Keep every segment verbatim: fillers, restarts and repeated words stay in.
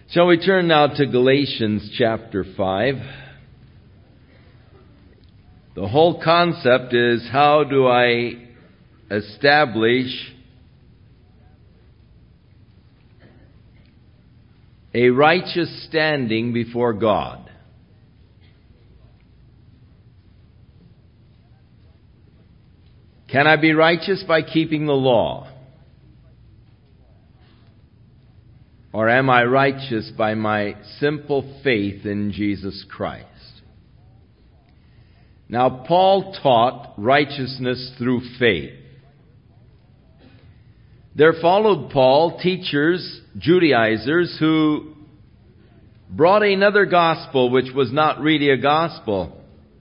Shall we turn now to Galatians chapter five? The whole concept is, how do I establish a righteous standing before God? Can I be righteous by keeping the law? Or am I righteous by my simple faith in Jesus Christ? Now, Paul taught righteousness through faith. There followed Paul teachers, Judaizers, who brought another gospel which was not really a gospel.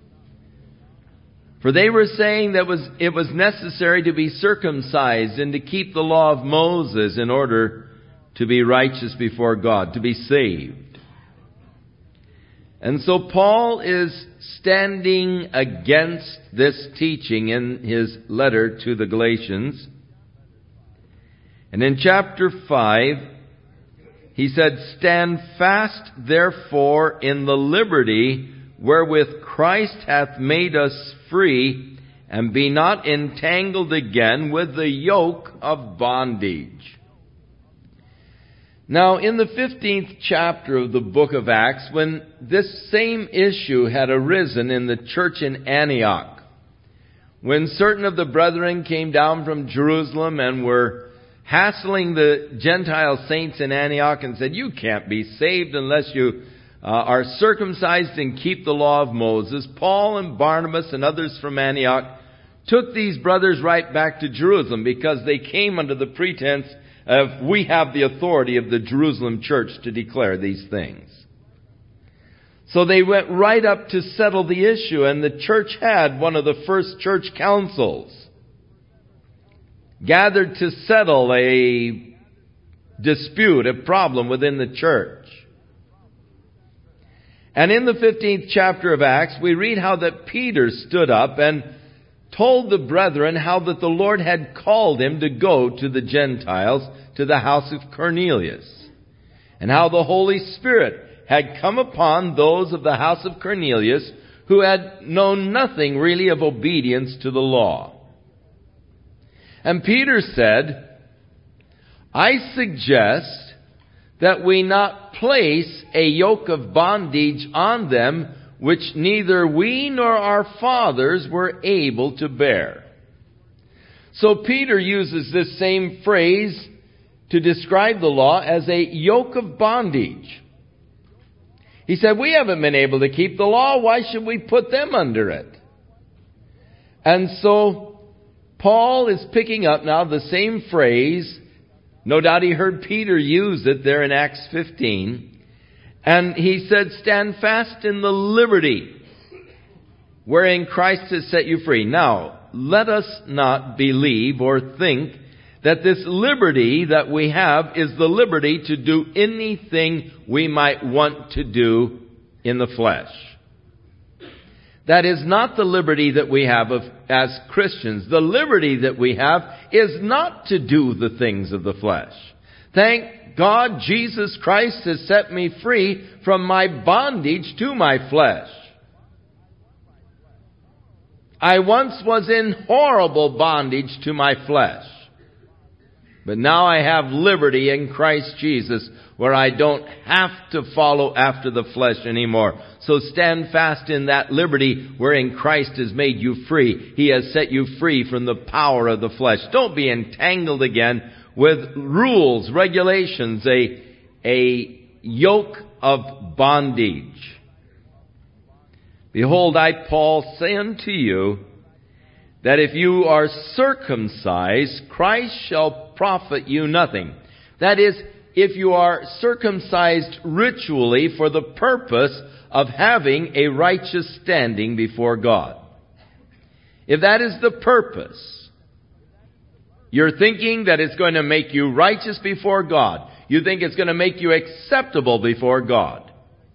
For they were saying that was it was necessary to be circumcised and to keep the law of Moses in order to be righteous before God, to be saved. And so Paul is standing against this teaching in his letter to the Galatians. And in chapter five, he said, "Stand fast, therefore, in the liberty wherewith Christ hath made us free, and be not entangled again with the yoke of bondage." Now, in the fifteenth chapter of the book of Acts, when this same issue had arisen in the church in Antioch, when certain of the brethren came down from Jerusalem and were hassling the Gentile saints in Antioch and said, "You can't be saved unless you uh, are circumcised and keep the law of Moses," Paul and Barnabas and others from Antioch took these brothers right back to Jerusalem, because they came under the pretense of, we have the authority of the Jerusalem church to declare these things. So they went right up to settle the issue, and the church had one of the first church councils gathered to settle a dispute, a problem within the church. And in the fifteenth chapter of Acts, we read how that Peter stood up and told the brethren how that the Lord had called him to go to the Gentiles, to the house of Cornelius, and how the Holy Spirit had come upon those of the house of Cornelius who had known nothing really of obedience to the law. And Peter said, "I suggest that we not place a yoke of bondage on them which neither we nor our fathers were able to bear." So Peter uses this same phrase to describe the law as a yoke of bondage. He said, we haven't been able to keep the law. Why should we put them under it? And so Paul is picking up now the same phrase. No doubt he heard Peter use it there in Acts fifteen. And he said, "Stand fast in the liberty wherein Christ has set you free." Now, let us not believe or think that this liberty that we have is the liberty to do anything we might want to do in the flesh. That is not the liberty that we have of, as Christians. The liberty that we have is not to do the things of the flesh. Thank God, Jesus Christ has set me free from my bondage to my flesh. I once was in horrible bondage to my flesh. But now I have liberty in Christ Jesus, where I don't have to follow after the flesh anymore. So stand fast in that liberty wherein Christ has made you free. He has set you free from the power of the flesh. Don't be entangled again with rules, regulations, a, a yoke of bondage. "Behold, I, Paul, say unto you, that if you are circumcised, Christ shall profit you nothing." That is, if you are circumcised ritually for the purpose of having a righteous standing before God. If that is the purpose, you're thinking that it's going to make you righteous before God. You think it's going to make you acceptable before God.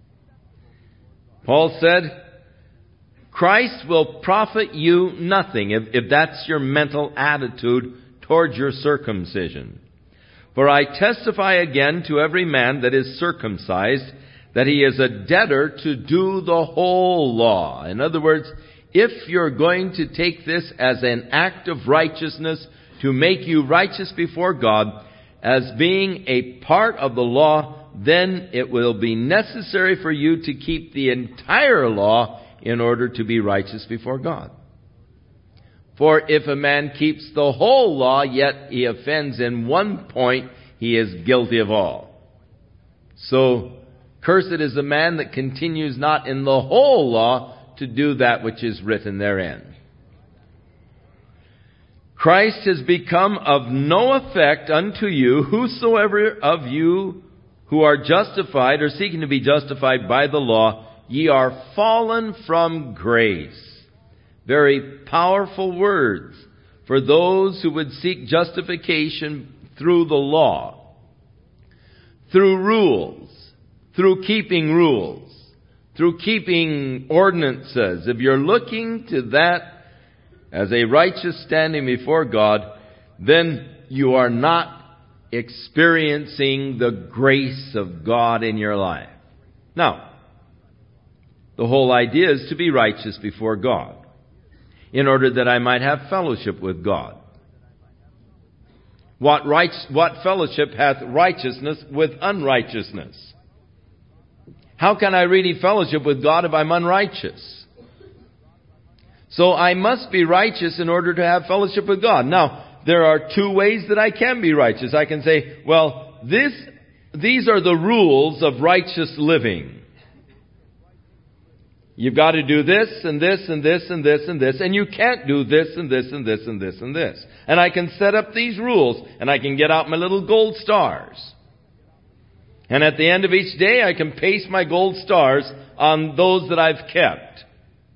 Paul said, Christ will profit you nothing, if, if that's your mental attitude towards your circumcision. For I testify again to every man that is circumcised, that he is a debtor to do the whole law. In other words, if you're going to take this as an act of righteousness to make you righteous before God, as being a part of the law, then it will be necessary for you to keep the entire law in order to be righteous before God. For if a man keeps the whole law, yet he offends in one point, he is guilty of all. So, cursed is the man that continues not in the whole law to do that which is written therein. Christ has become of no effect unto you, whosoever of you who are justified or seeking to be justified by the law, ye are fallen from grace. Very powerful words for those who would seek justification through the law, through rules, through keeping rules, through keeping ordinances. If you're looking to that as a righteous standing before God, then you are not experiencing the grace of God in your life. Now, the whole idea is to be righteous before God, in order that I might have fellowship with God. What right, what fellowship hath righteousness with unrighteousness? How can I really fellowship with God if I'm unrighteous? So I must be righteous in order to have fellowship with God. Now, there are two ways that I can be righteous. I can say, well, this, these are the rules of righteous living. You've got to do this and this and this and this and this, and you can't do this and this and this and this and this. And I can set up these rules, and I can get out my little gold stars. And at the end of each day, I can paste my gold stars on those that I've kept.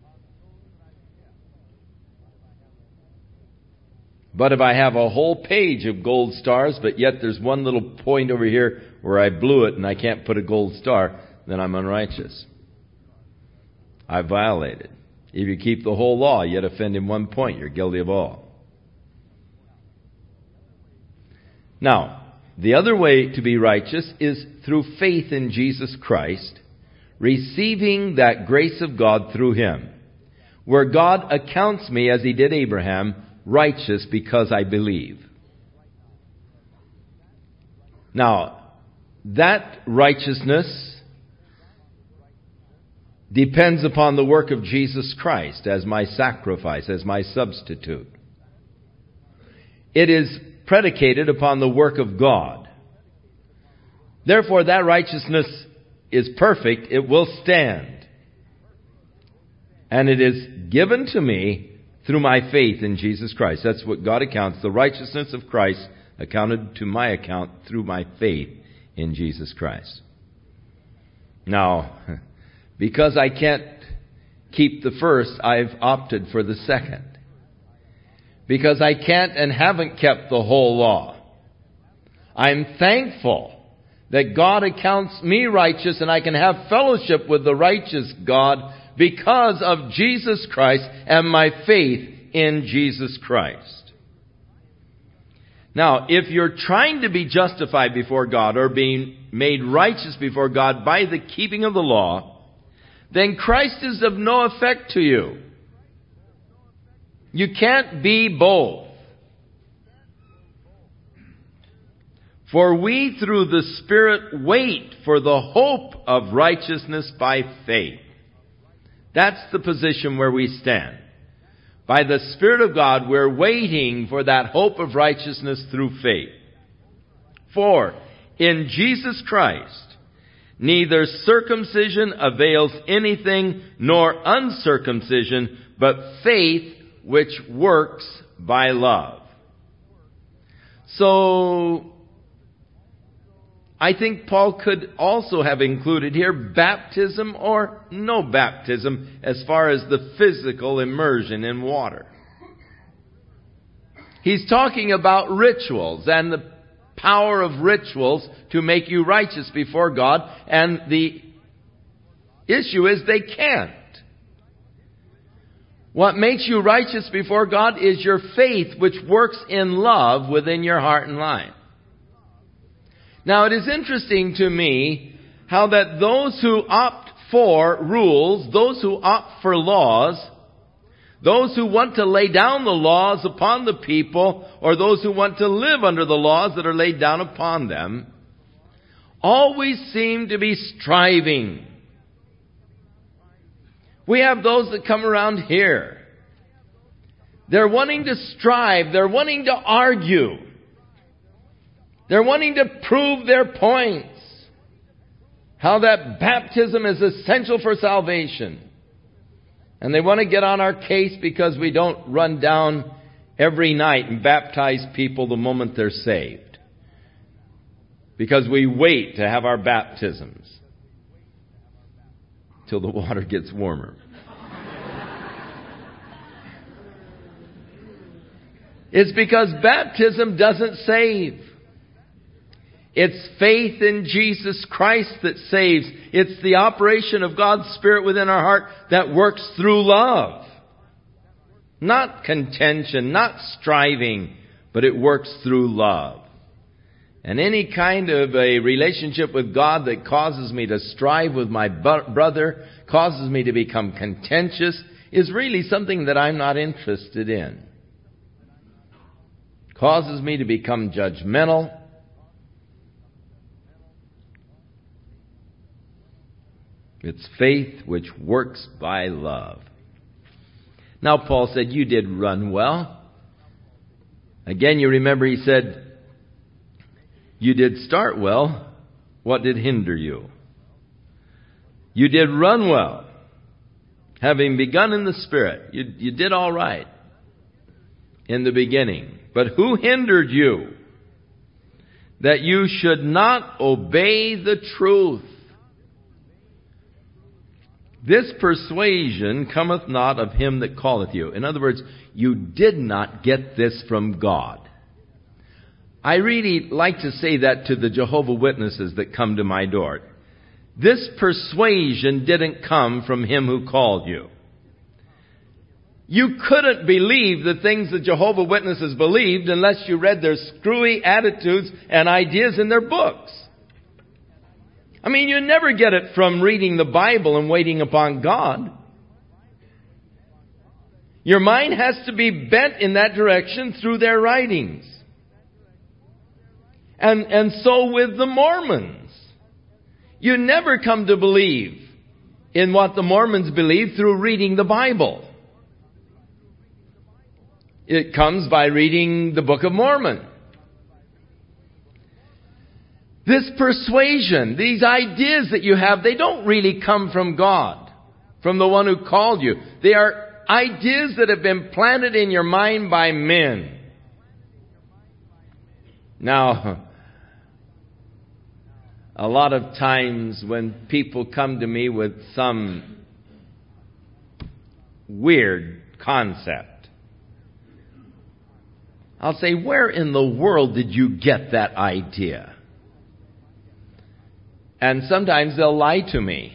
But if I have a whole page of gold stars, but yet there's one little point over here where I blew it and I can't put a gold star, then I'm unrighteous. I violated. If you keep the whole law, yet offend in one point, you're guilty of all. Now, the other way to be righteous is through faith in Jesus Christ, receiving that grace of God through Him, where God accounts me, as He did Abraham, righteous because I believe. Now, that righteousness depends upon the work of Jesus Christ as my sacrifice, as my substitute. It is predicated upon the work of God. Therefore, that righteousness is perfect. It will stand. And it is given to me through my faith in Jesus Christ. That's what God accounts. The righteousness of Christ accounted to my account through my faith in Jesus Christ. Now, because I can't keep the first, I've opted for the second. Because I can't and haven't kept the whole law. I'm thankful that God accounts me righteous and I can have fellowship with the righteous God because of Jesus Christ and my faith in Jesus Christ. Now, if you're trying to be justified before God or being made righteous before God by the keeping of the law, then Christ is of no effect to you. You can't be both. For we through the Spirit wait for the hope of righteousness by faith. That's the position where we stand. By the Spirit of God, we're waiting for that hope of righteousness through faith. For in Jesus Christ, neither circumcision avails anything, nor uncircumcision, but faith which works by love. So, I think Paul could also have included here baptism or no baptism as far as the physical immersion in water. He's talking about rituals and the power of rituals to make you righteous before God, and the issue is they can't. What makes you righteous before God is your faith, which works in love within your heart and life. Now, it is interesting to me how that those who opt for rules, those who opt for laws, those who want to lay down the laws upon the people, or those who want to live under the laws that are laid down upon them, always seem to be striving. We have those that come around here. They're wanting to strive. They're wanting to argue. They're wanting to prove their points. How that baptism is essential for salvation. And they want to get on our case because we don't run down every night and baptize people the moment they're saved. Because we wait to have our baptisms till the water gets warmer. It's because baptism doesn't save. It's faith in Jesus Christ that saves. It's the operation of God's Spirit within our heart that works through love. Not contention, not striving, but it works through love. And any kind of a relationship with God that causes me to strive with my brother, causes me to become contentious, is really something that I'm not interested in. Causes me to become judgmental. It's faith which works by love. Now Paul said, you did run well. Again, you remember he said, you did start well. What did hinder you? You did run well. Having begun in the Spirit, you, you did all right in the beginning. But who hindered you that you should not obey the truth? This persuasion cometh not of him that calleth you. In other words, you did not get this from God. I really like to say that to the Jehovah's Witnesses that come to my door. This persuasion didn't come from him who called you. You couldn't believe the things the Jehovah's Witnesses believed unless you read their screwy attitudes and ideas in their books. I mean, you never get it from reading the Bible and waiting upon God. Your mind has to be bent in that direction through their writings. And, and so with the Mormons. You never come to believe in what the Mormons believe through reading the Bible. It comes by reading the Book of Mormon. This persuasion, these ideas that you have, they don't really come from God, from the one who called you. They are ideas that have been planted in your mind by men. Now, a lot of times when people come to me with some weird concept, I'll say, where in the world did you get that idea? And sometimes they'll lie to me.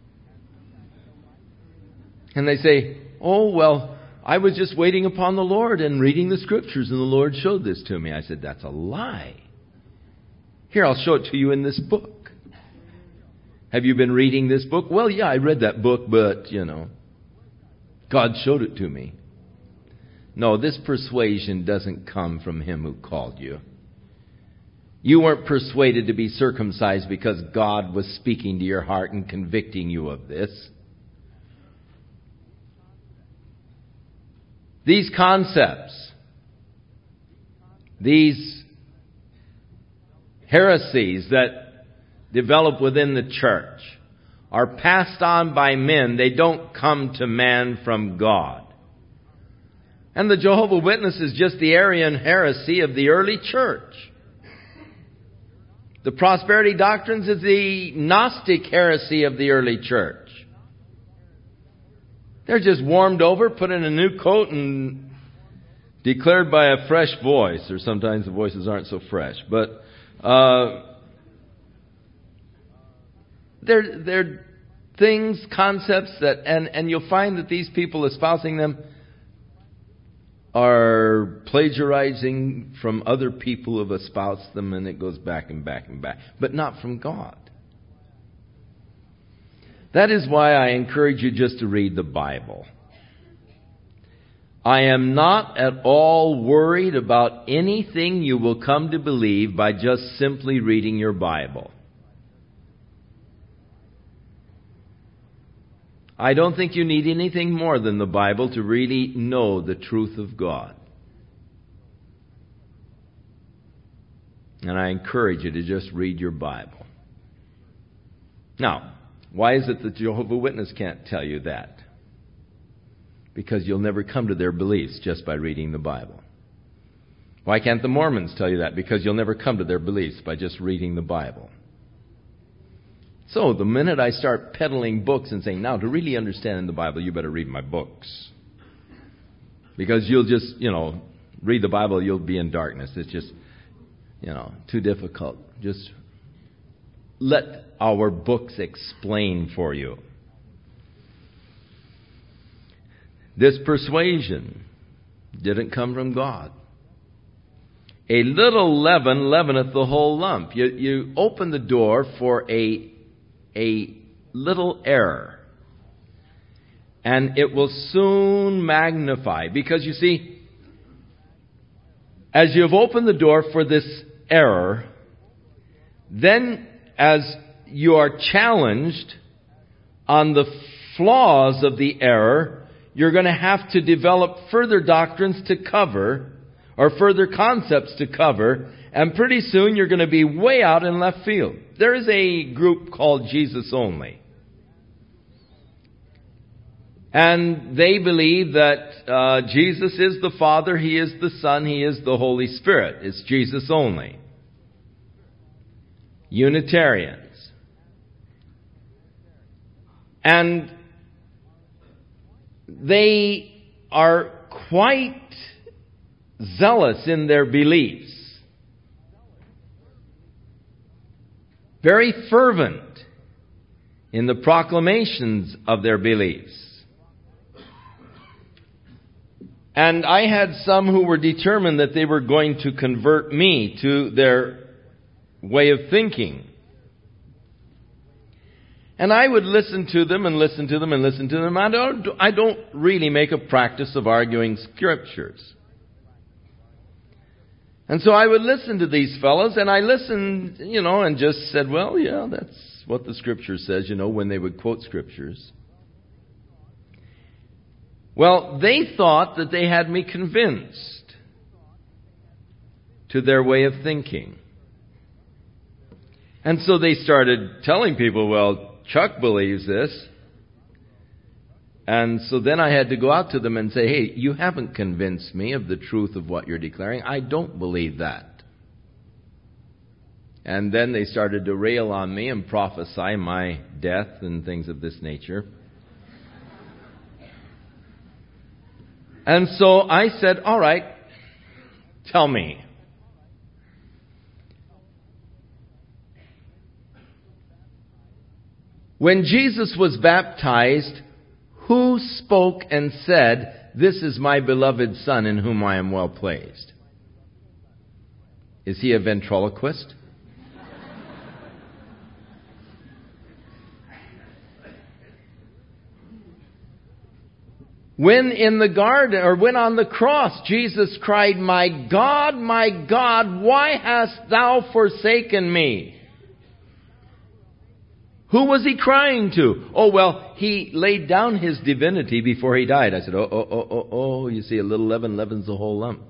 And they say, oh, well, I was just waiting upon the Lord and reading the Scriptures, and the Lord showed this to me. I said, that's a lie. Here, I'll show it to you in this book. Have you been reading this book? Well, yeah, I read that book, but, you know, God showed it to me. No, this persuasion doesn't come from him who called you. You weren't persuaded to be circumcised because God was speaking to your heart and convicting you of this. These concepts, these heresies that develop within the church are passed on by men. They don't come to man from God. And the Jehovah's Witness is just the Arian heresy of the early church. The prosperity doctrines is the Gnostic heresy of the early church. They're just warmed over, put in a new coat, and declared by a fresh voice. Or sometimes the voices aren't so fresh. But uh, they're, they're things, concepts that, and, and you'll find that these people espousing them are plagiarizing from other people who have espoused them, and it goes back and back and back, but not from God. That is why I encourage you just to read the Bible. I am not at all worried about anything you will come to believe by just simply reading your Bible. I don't think you need anything more than the Bible to really know the truth of God. And I encourage you to just read your Bible. Now, why is it that Jehovah's Witnesses can't tell you that? Because you'll never come to their beliefs just by reading the Bible. Why can't the Mormons tell you that? Because you'll never come to their beliefs by just reading the Bible. So the minute I start peddling books and saying, now to really understand the Bible, you better read my books. Because you'll just, you know, read the Bible, you'll be in darkness. It's just, you know, too difficult. Just let our books explain for you. This persuasion didn't come from God. A little leaven leaveneth the whole lump. You, you open the door for a, a little error, and it will soon magnify. Because you see, as you've opened the door for this error, then as you are challenged on the flaws of the error, you're going to have to develop further doctrines to cover, or further concepts to cover, and pretty soon you're going to be way out in left field. There is a group called Jesus Only. And they believe that uh, Jesus is the Father, He is the Son, He is the Holy Spirit. It's Jesus only. Unitarians. And they are quite zealous in their beliefs. Very fervent in the proclamations of their beliefs. And I had some who were determined that they were going to convert me to their way of thinking. And I would listen to them and listen to them and listen to them. I don't, I don't really make a practice of arguing scriptures. And so I would listen to these fellows, and I listened, you know, and just said, well, yeah, that's what the Scripture says, you know, when they would quote Scriptures. Well, they thought that they had me convinced to their way of thinking. And so they started telling people, well, Chuck believes this. And so then I had to go out to them and say, hey, you haven't convinced me of the truth of what you're declaring. I don't believe that. And then they started to rail on me and prophesy my death and things of this nature. And so I said, all right, tell me. When Jesus was baptized, who spoke and said, this is my beloved Son in whom I am well pleased? Is he a ventriloquist? When in the garden, or when on the cross, Jesus cried, my God, my God, why hast thou forsaken me? Who was he crying to? Oh, well, he laid down his divinity before he died. I said, oh, oh, oh, oh, oh, you see, a little leaven leavens the whole lump.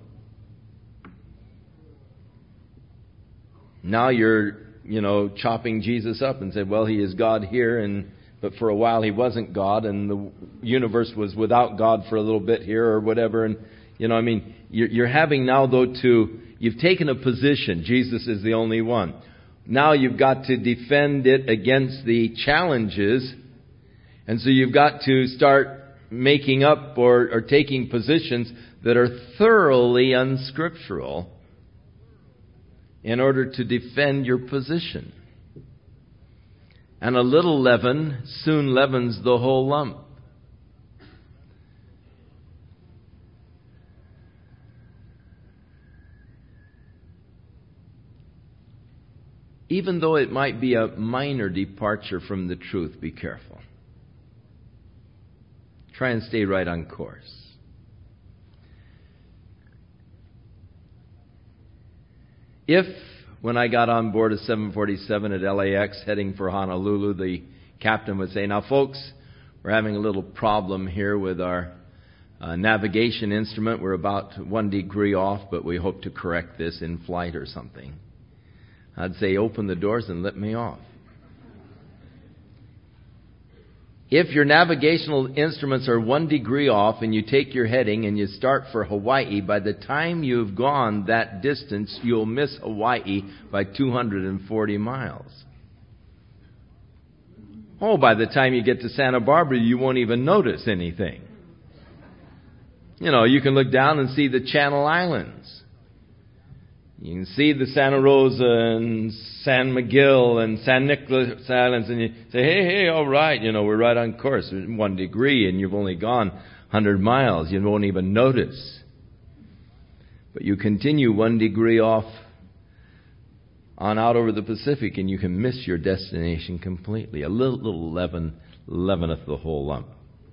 Now you're, you know, chopping Jesus up and said, well, he is God here, and but for a while he wasn't God, and the universe was without God for a little bit here or whatever. And, you know, I mean, you're, you're having now, though, to, you've taken a position. Jesus is the only one. Now you've got to defend it against the challenges. And so you've got to start making up or, or taking positions that are thoroughly unscriptural in order to defend your position. And a little leaven soon leavens the whole lump. even though it might be a minor departure from the truth, be careful. Try and stay right on course. If, when I got on board a seven forty-seven at L A X heading for Honolulu, the captain would say, "Now folks, we're having a little problem here with our uh, navigation instrument. We're about one degree off, but we hope to correct this in flight or something." I'd say, "Open the doors and let me off." If your navigational instruments are one degree off and you take your heading and you start for Hawaii, by the time you've gone that distance, you'll miss Hawaii by two hundred forty miles. Oh, by the time you get to Santa Barbara, you won't even notice anything. You know, you can look down and see the Channel Islands. You can see the Santa Rosa and San Miguel and San Nicolas Islands, and you say, hey, hey, all right, you know, we're right on course. One degree, and you've only gone one hundred miles. You won't even notice. But you continue one degree off on out over the Pacific, and you can miss your destination completely. A little, little leaven, leaveneth the whole lump.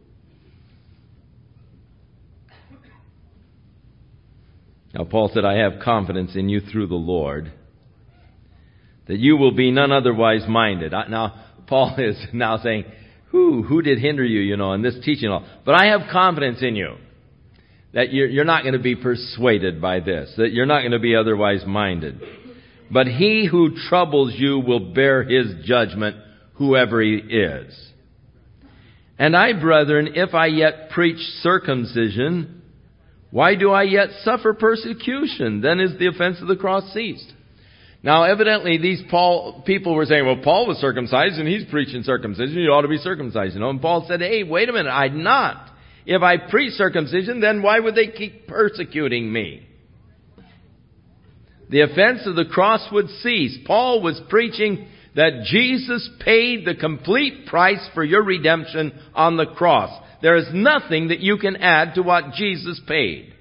Now, Paul said, "I have confidence in you through the Lord, that you will be none otherwise minded." Now, Paul is now saying, who, who did hinder you, you know, in this teaching all? But I have confidence in you, that you're, you're not going to be persuaded by this, that you're not going to be otherwise minded. But he who troubles you will bear his judgment, whoever he is. And I, brethren, if I yet preach circumcision, why do I yet suffer persecution? Then is the offense of the cross ceased. Now, evidently, these Paul people were saying, well, Paul was circumcised and he's preaching circumcision. You ought to be circumcised. You know? And Paul said, hey, wait a minute, I'm not. If I preach circumcision, then why would they keep persecuting me? The offense of the cross would cease. Paul was preaching that Jesus paid the complete price for your redemption on the cross. There is nothing that you can add to what Jesus paid.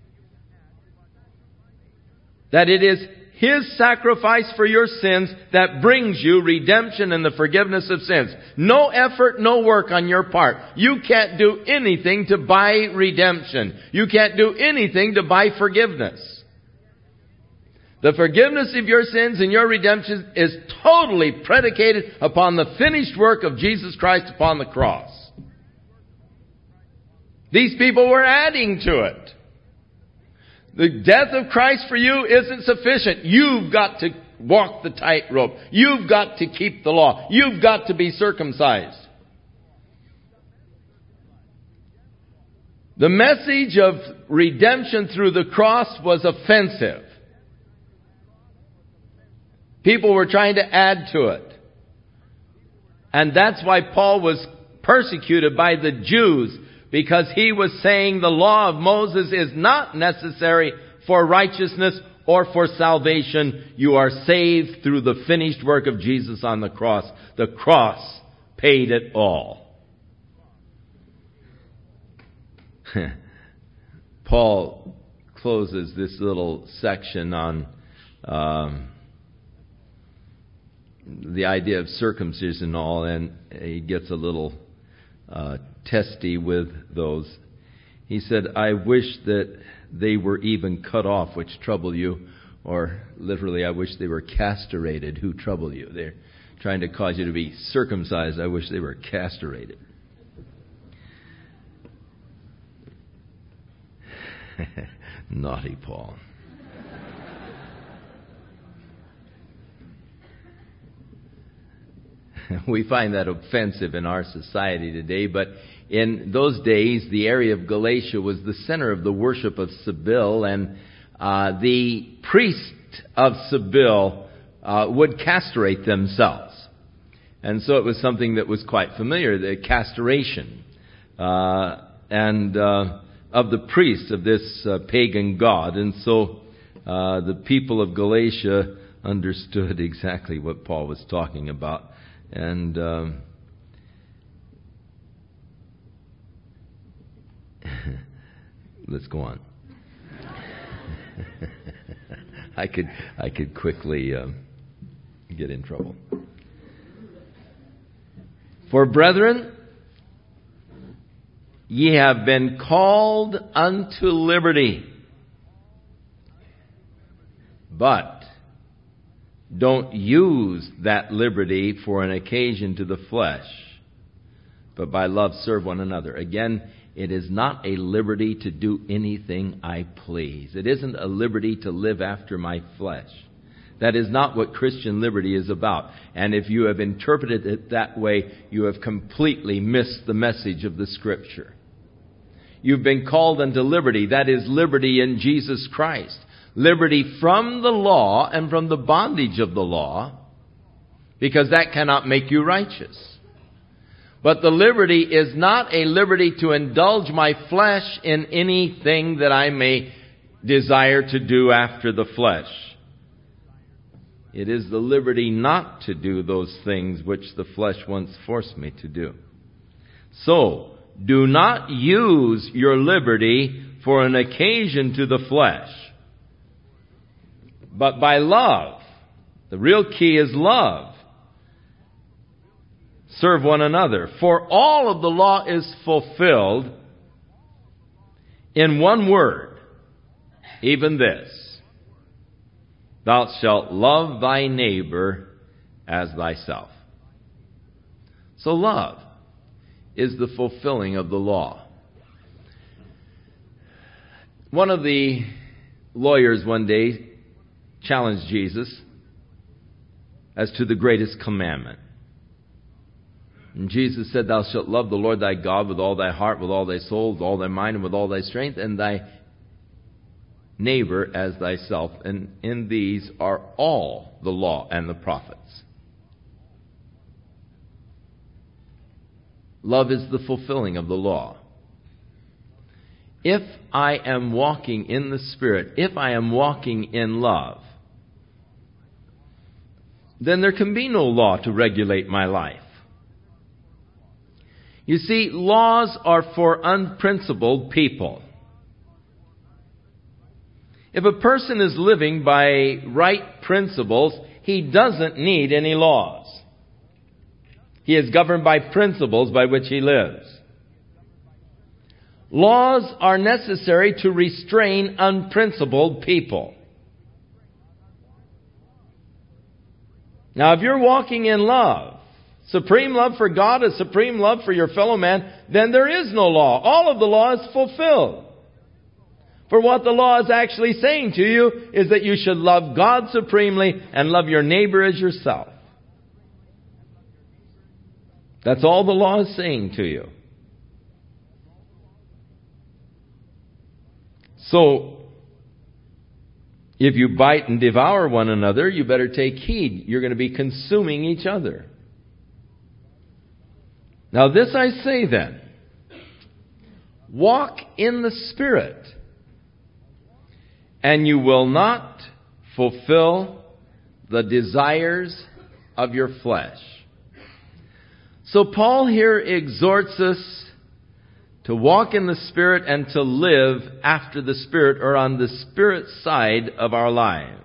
That it is His sacrifice for your sins that brings you redemption and the forgiveness of sins. No effort, no work on your part. You can't do anything to buy redemption. You can't do anything to buy forgiveness. The forgiveness of your sins and your redemption is totally predicated upon the finished work of Jesus Christ upon the cross. These people were adding to it. The death of Christ for you isn't sufficient. You've got to walk the tightrope. You've got to keep the law. You've got to be circumcised. The message of redemption through the cross was offensive. People were trying to add to it. And that's why Paul was persecuted by the Jews, because he was saying the law of Moses is not necessary for righteousness or for salvation. You are saved through the finished work of Jesus on the cross. The cross paid it all. Paul closes this little section on um, the idea of circumcision and all, and he gets a little uh, testy with those. He said, I wish that they were even cut off, which trouble you, or literally, I wish they were castrated, who trouble you. They're trying to cause you to be circumcised. I wish they were castrated. Naughty Paul. We find that offensive in our society today, but in those days, the area of Galatia was the center of the worship of Cybele, and uh, the priest of Cybele uh, would castrate themselves. And so it was something that was quite familiar, the castration. Uh, and uh, of the priests of this uh, pagan god. And so uh, the people of Galatia understood exactly what Paul was talking about. And um, let's go on. I could I could quickly uh, get in trouble. For brethren, ye have been called unto liberty. But don't use that liberty for an occasion to the flesh, but by love serve one another. Again, it is not a liberty to do anything I please. It isn't a liberty to live after my flesh. That is not what Christian liberty is about. And if you have interpreted it that way, you have completely missed the message of the Scripture. You've been called unto liberty. That is liberty in Jesus Christ. Liberty from the law and from the bondage of the law, because that cannot make you righteous. But the liberty is not a liberty to indulge my flesh in anything that I may desire to do after the flesh. It is the liberty not to do those things which the flesh once forced me to do. So, do not use your liberty for an occasion to the flesh, but by love. The real key is love. Serve one another. For all of the law is fulfilled in one word, even this: thou shalt love thy neighbor as thyself. So love is the fulfilling of the law. One of the lawyers one day challenged Jesus as to the greatest commandment. And Jesus said, thou shalt love the Lord thy God with all thy heart, with all thy soul, with all thy mind, and with all thy strength, and thy neighbor as thyself. And in these are all the law and the prophets. Love is the fulfilling of the law. If I am walking in the Spirit, if I am walking in love, then there can be no law to regulate my life. You see, laws are for unprincipled people. If a person is living by right principles, he doesn't need any laws. He is governed by principles by which he lives. Laws are necessary to restrain unprincipled people. Now, if you're walking in love, supreme love for God, a supreme love for your fellow man, then there is no law. All of the law is fulfilled. For what the law is actually saying to you is that you should love God supremely and love your neighbor as yourself. That's all the law is saying to you. So, if you bite and devour one another, you better take heed. You're going to be consuming each other. Now this I say then, walk in the Spirit, and you will not fulfill the desires of your flesh. So Paul here exhorts us to walk in the Spirit and to live after the Spirit, or on the Spirit side of our lives.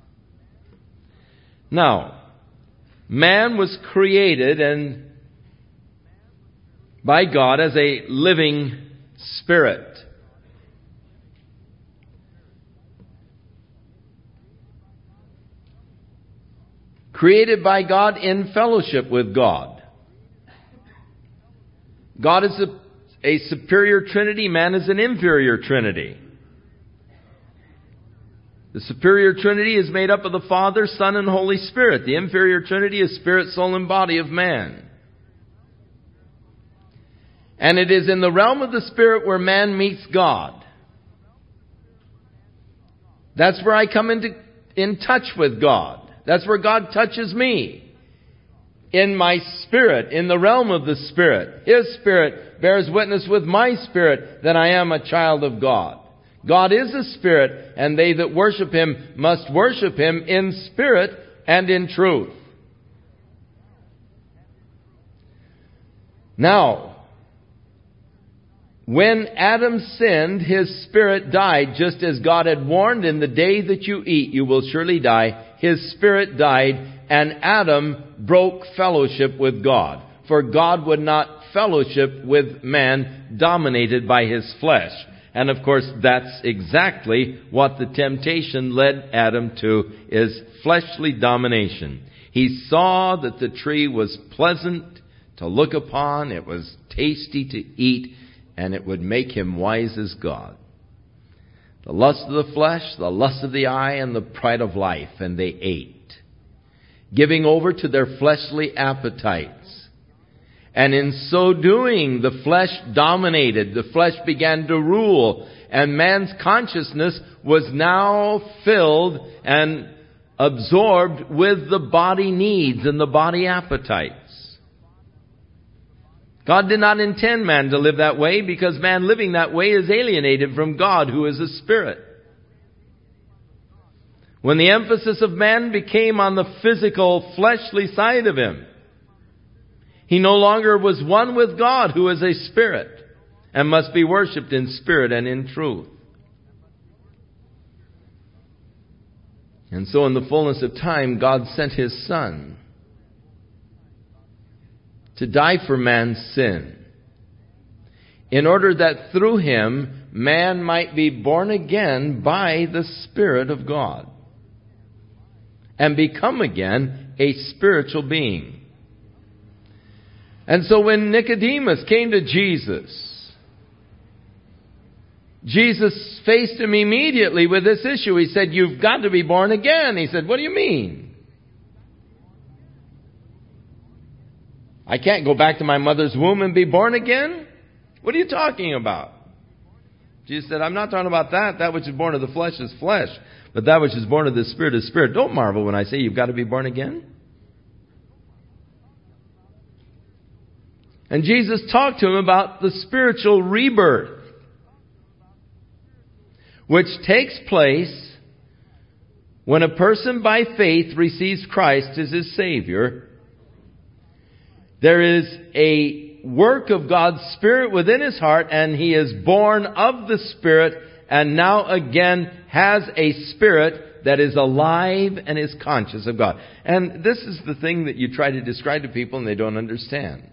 Now, man was created and by God as a living spirit. Created by God in fellowship with God. God is a, a superior trinity, man is an inferior trinity. The superior trinity is made up of the Father, Son, and Holy Spirit. The inferior trinity is spirit, soul, and body of man. And it is in the realm of the Spirit where man meets God. That's where I come into in touch with God. That's where God touches me. In my spirit, in the realm of the Spirit. His Spirit bears witness with my spirit that I am a child of God. God is a Spirit, and they that worship Him must worship Him in spirit and in truth. Now, when Adam sinned, his spirit died, just as God had warned, in the day that you eat, you will surely die. His spirit died, and Adam broke fellowship with God. For God would not fellowship with man dominated by his flesh. And of course, that's exactly what the temptation led Adam to, is fleshly domination. He saw that the tree was pleasant to look upon, it was tasty to eat, and it would make him wise as God. The lust of the flesh, the lust of the eye, and the pride of life, and they ate, giving over to their fleshly appetites. And in so doing, the flesh dominated, the flesh began to rule, and man's consciousness was now filled and absorbed with the body needs and the body appetites. God did not intend man to live that way, because man living that way is alienated from God, who is a spirit. When the emphasis of man became on the physical, fleshly side of him, he no longer was one with God, who is a spirit, and must be worshipped in spirit and in truth. And so in the fullness of time, God sent His Son to die for man's sin, in order that through Him, man might be born again by the Spirit of God, and become again a spiritual being. And so when Nicodemus came to Jesus, Jesus faced him immediately with this issue. He said, "You've got to be born again." He said, "What do you mean? I can't go back to my mother's womb and be born again? What are you talking about?" Jesus said, "I'm not talking about that. That which is born of the flesh is flesh, but that which is born of the Spirit is spirit. Don't marvel when I say you've got to be born again." And Jesus talked to him about the spiritual rebirth, which takes place when a person by faith receives Christ as his Savior. There is a work of God's Spirit within his heart, and he is born of the Spirit, and now again has a spirit that is alive and is conscious of God. And this is the thing that you try to describe to people and they don't understand.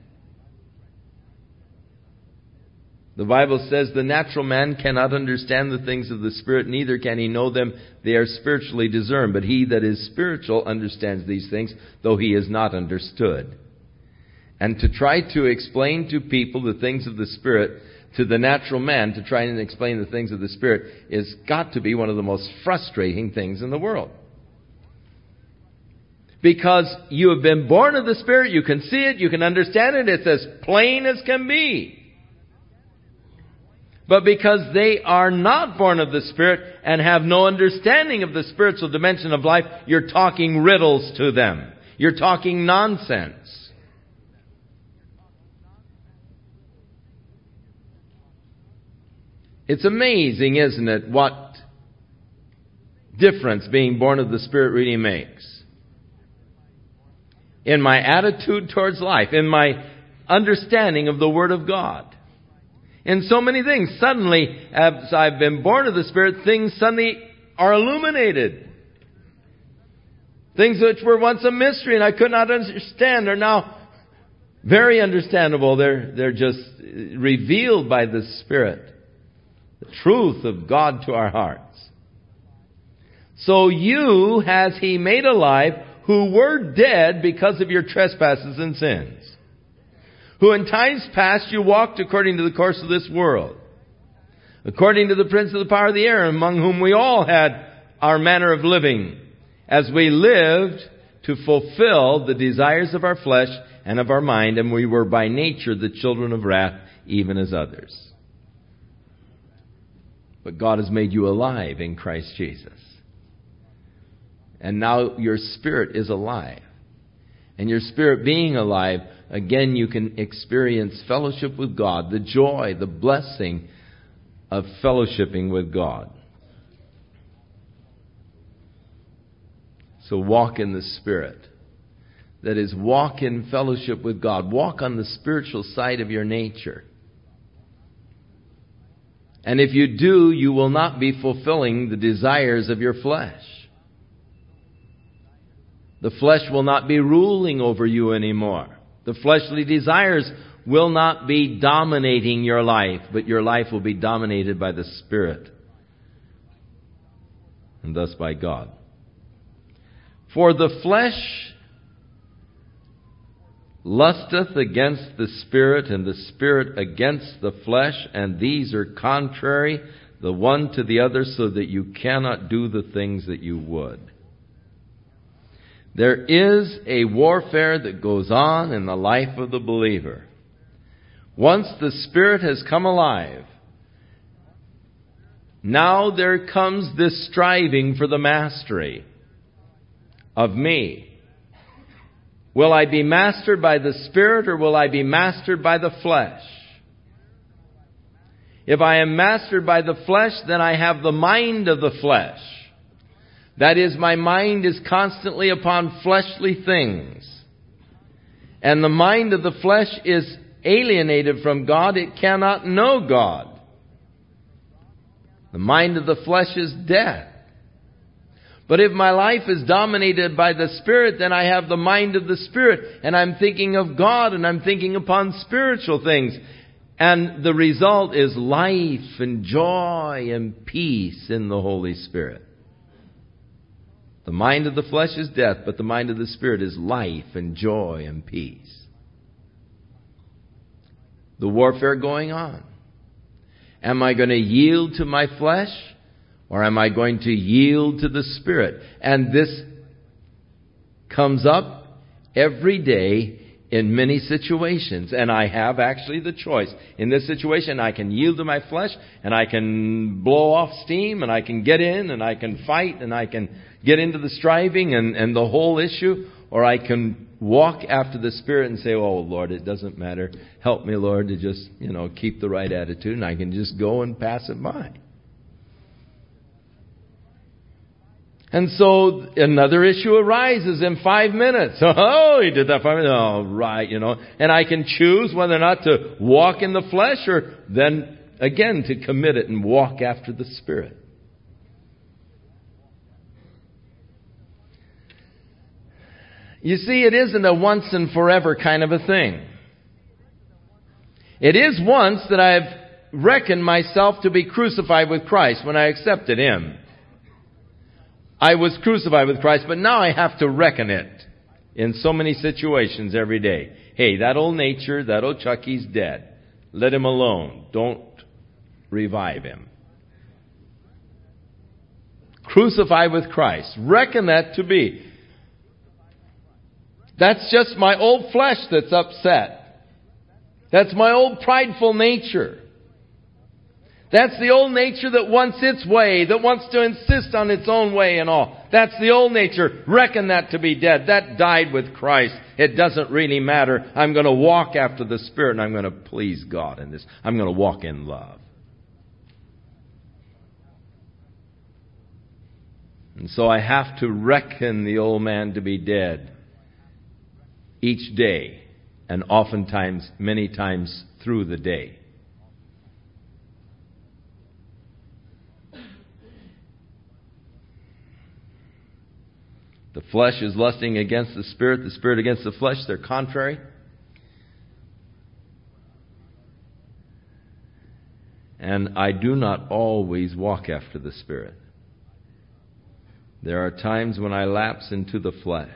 The Bible says the natural man cannot understand the things of the Spirit, neither can he know them. They are spiritually discerned. But he that is spiritual understands these things, though he is not understood. And to try to explain to people the things of the Spirit, to the natural man, to try and explain the things of the Spirit, is got to be one of the most frustrating things in the world. Because you have been born of the Spirit, you can see it, you can understand it, it's as plain as can be. But because they are not born of the Spirit and have no understanding of the spiritual dimension of life, you're talking riddles to them. You're talking nonsense. It's amazing, isn't it, what difference being born of the Spirit really makes. In my attitude towards life, in my understanding of the Word of God. In so many things, suddenly, as I've been born of the Spirit, things suddenly are illuminated. Things which were once a mystery and I could not understand are now very understandable. They're, they're just revealed by the Spirit. The truth of God to our hearts. So you has He made alive who were dead because of your trespasses and sins, who in times past you walked according to the course of this world, according to the prince of the power of the air, among whom we all had our manner of living, as we lived to fulfill the desires of our flesh and of our mind, and we were by nature the children of wrath, even as others. But God has made you alive in Christ Jesus. And now your spirit is alive. And your spirit being alive, again you can experience fellowship with God, the joy, the blessing of fellowshipping with God. So walk in the Spirit. That is, walk in fellowship with God. Walk on the spiritual side of your nature. And if you do, you will not be fulfilling the desires of your flesh. The flesh will not be ruling over you anymore. The fleshly desires will not be dominating your life, but your life will be dominated by the Spirit, and thus by God. For the flesh lusteth against the Spirit, and the Spirit against the flesh, and these are contrary the one to the other, so that you cannot do the things that you would. There is a warfare that goes on in the life of the believer. Once the Spirit has come alive, now there comes this striving for the mastery of me. Will I be mastered by the Spirit, or will I be mastered by the flesh? If I am mastered by the flesh, then I have the mind of the flesh. That is, my mind is constantly upon fleshly things. And the mind of the flesh is alienated from God. It cannot know God. The mind of the flesh is death. But if my life is dominated by the Spirit, then I have the mind of the Spirit. And I'm thinking of God, and I'm thinking upon spiritual things. And the result is life and joy and peace in the Holy Spirit. The mind of the flesh is death, but the mind of the Spirit is life and joy and peace. The warfare going on. Am I going to yield to my flesh, or am I going to yield to the Spirit? And this comes up every day in many situations. And I have actually the choice. In this situation, I can yield to my flesh, and I can blow off steam, and I can get in, and I can fight, and I can get into the striving and, and the whole issue. Or I can walk after the Spirit and say, oh, Lord, it doesn't matter. Help me, Lord, to just, you know, keep the right attitude, and I can just go and pass it by. And so another issue arises in five minutes. Oh, he did that five minutes. Oh, right, you know. And I can choose whether or not to walk in the flesh, or then again to commit it and walk after the Spirit. You see, it isn't a once and forever kind of a thing. It is once that I've reckoned myself to be crucified with Christ when I accepted Him. I was crucified with Christ, but now I have to reckon it in so many situations every day. Hey, that old nature, that old Chucky's dead. Let him alone. Don't revive him. Crucified with Christ. Reckon that to be. That's just my old flesh that's upset. That's my old prideful nature. That's the old nature that wants its way, that wants to insist on its own way and all. That's the old nature. Reckon that to be dead. That died with Christ. It doesn't really matter. I'm going to walk after the Spirit, and I'm going to please God in this. I'm going to walk in love. And so I have to reckon the old man to be dead each day, and oftentimes, many times through the day. The flesh is lusting against the Spirit, the Spirit against the flesh. They're contrary. And I do not always walk after the Spirit. There are times when I lapse into the flesh.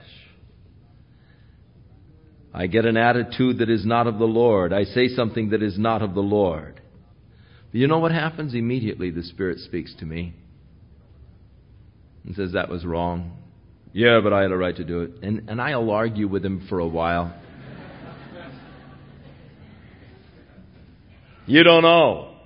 I get an attitude that is not of the Lord. I say something that is not of the Lord. But you know what happens? Immediately the Spirit speaks to me and says, that was wrong. Yeah, but I had a right to do it. And, and I'll argue with him for a while. You don't know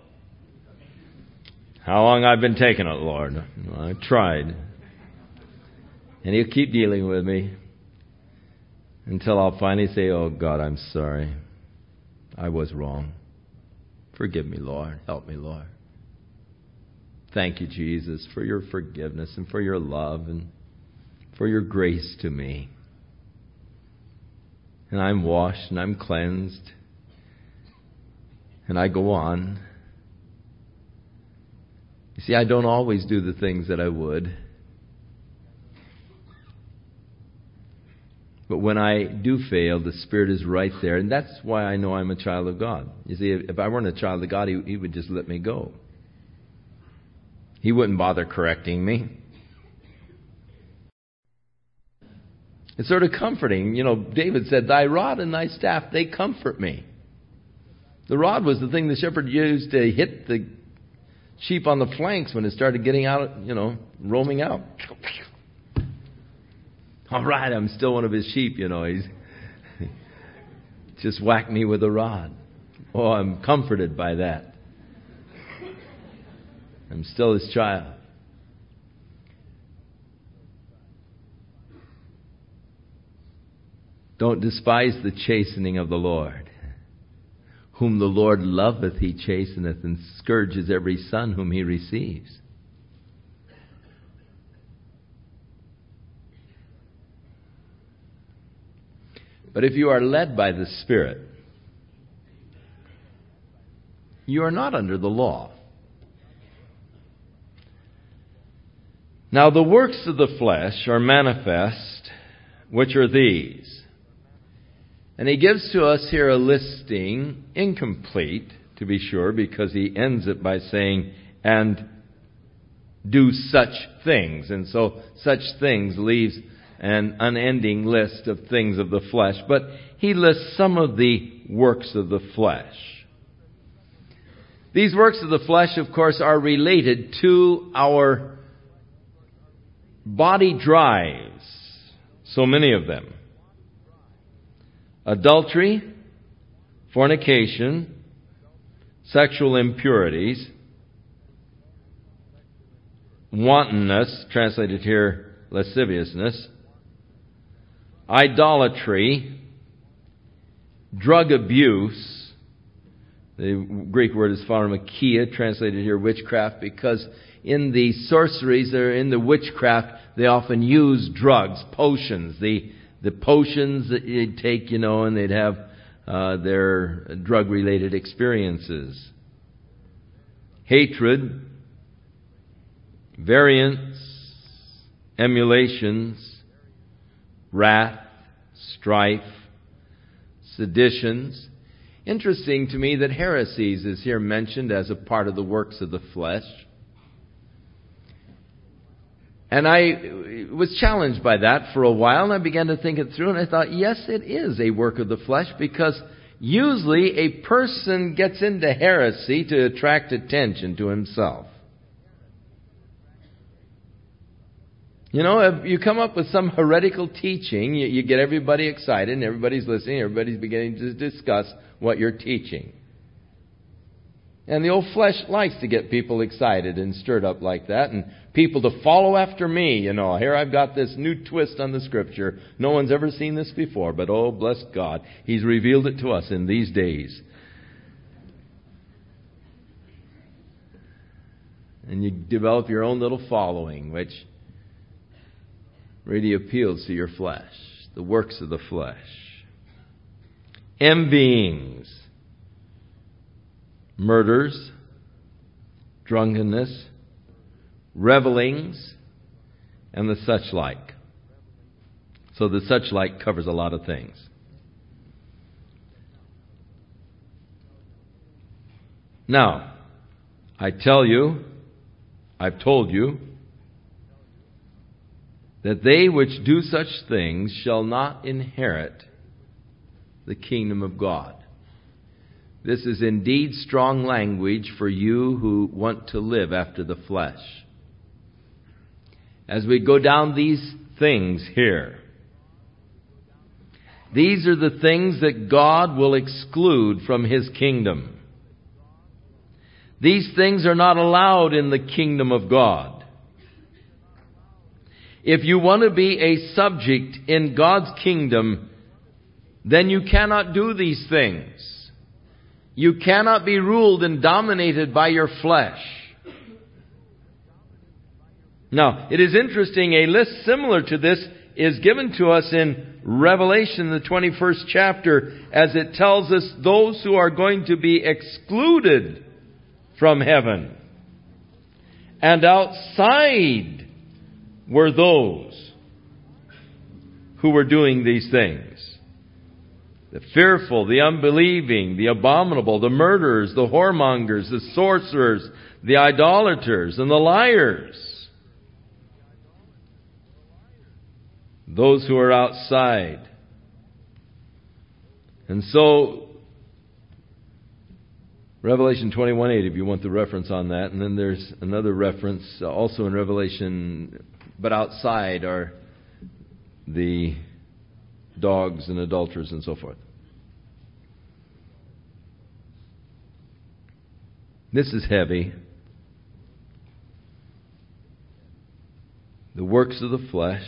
how long I've been taking it, Lord. I tried. And he'll keep dealing with me until I'll finally say, oh, God, I'm sorry. I was wrong. Forgive me, Lord. Help me, Lord. Thank you, Jesus, for your forgiveness and for your love and for your grace to me. And I'm washed and I'm cleansed. And I go on. You see, I don't always do the things that I would. But when I do fail, the Spirit is right there. And that's why I know I'm a child of God. You see, if I weren't a child of God, He, he would just let me go. He wouldn't bother correcting me. It's sort of comforting. You know, David said, Thy rod and Thy staff, they comfort me. The rod was the thing the shepherd used to hit the sheep on the flanks when it started getting out, you know, roaming out. All right, I'm still one of his sheep, you know. He's just whacked me with a rod. Oh, I'm comforted by that. I'm still his child. Don't despise the chastening of the Lord. Whom the Lord loveth, He chasteneth, and scourges every son whom He receives. But if you are led by the Spirit, you are not under the law. Now the works of the flesh are manifest, which are these. And he gives to us here a listing, incomplete, to be sure, because he ends it by saying, and do such things. And so such things leaves an unending list of things of the flesh. But he lists some of the works of the flesh. These works of the flesh, of course, are related to our body drives. So many of them. Adultery, fornication, sexual impurities, wantonness, translated here lasciviousness, idolatry, drug abuse. The Greek word is pharmakia, translated here witchcraft, because in the sorceries or in the witchcraft, they often use drugs, potions. The the potions that you'd take, you know, and they'd have uh, their drug-related experiences. Hatred, variance, emulations, wrath, strife, seditions. Interesting to me that heresies is here mentioned as a part of the works of the flesh. And I was challenged by that for a while, and I began to think it through, and I thought, yes, it is a work of the flesh, because usually a person gets into heresy to attract attention to himself. You know, if you come up with some heretical teaching, you, you get everybody excited, and everybody's listening, everybody's beginning to discuss what you're teaching. And the old flesh likes to get people excited and stirred up like that, and people to follow after me. You know, here I've got this new twist on the Scripture. No one's ever seen this before, but oh, bless God, He's revealed it to us in these days. And you develop your own little following, which really appeals to your flesh, the works of the flesh. Envyings, murders, drunkenness, revelings, and the such like. So the such like covers a lot of things. Now, I tell you, I've told you, that they which do such things shall not inherit the kingdom of God. This is indeed strong language for you who want to live after the flesh. As we go down these things here, these are the things that God will exclude from His kingdom. These things are not allowed in the kingdom of God. If you want to be a subject in God's kingdom, then you cannot do these things. You cannot be ruled and dominated by your flesh. Now, it is interesting, a list similar to this is given to us in Revelation, the twenty-first chapter, as it tells us those who are going to be excluded from heaven. And outside were those who were doing these things. The fearful, the unbelieving, the abominable, the murderers, the whoremongers, the sorcerers, the idolaters, and the liars. Those who are outside. And so, Revelation twenty-one eight, if you want the reference on that. And then there's another reference also in Revelation, but outside are the dogs and adulterers and so forth. This is heavy. The works of the flesh.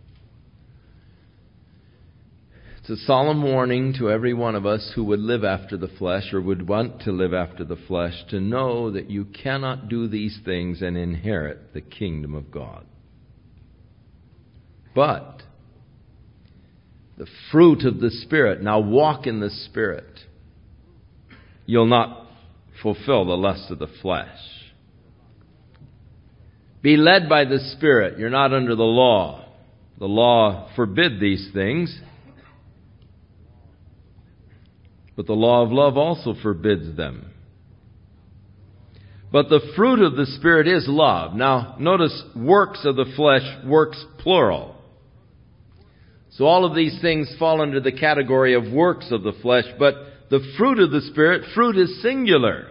It's a solemn warning to every one of us who would live after the flesh or would want to live after the flesh to know that you cannot do these things and inherit the kingdom of God. But the fruit of the Spirit, now walk in the Spirit. You'll not fulfill the lust of the flesh. Be led by the Spirit. You're not under the law. The law forbid these things. But the law of love also forbids them. But the fruit of the Spirit is love. Now, notice works of the flesh, works plural. So all of these things fall under the category of works of the flesh, but the fruit of the Spirit, fruit is singular.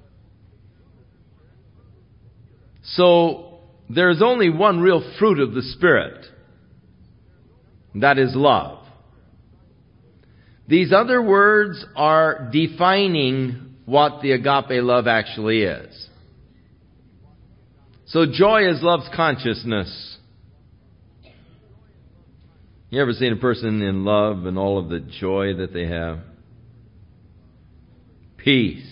So there is only one real fruit of the Spirit. That is love. These other words are defining what the agape love actually is. So joy is love's consciousness. You ever seen a person in love and all of the joy that they have? Peace.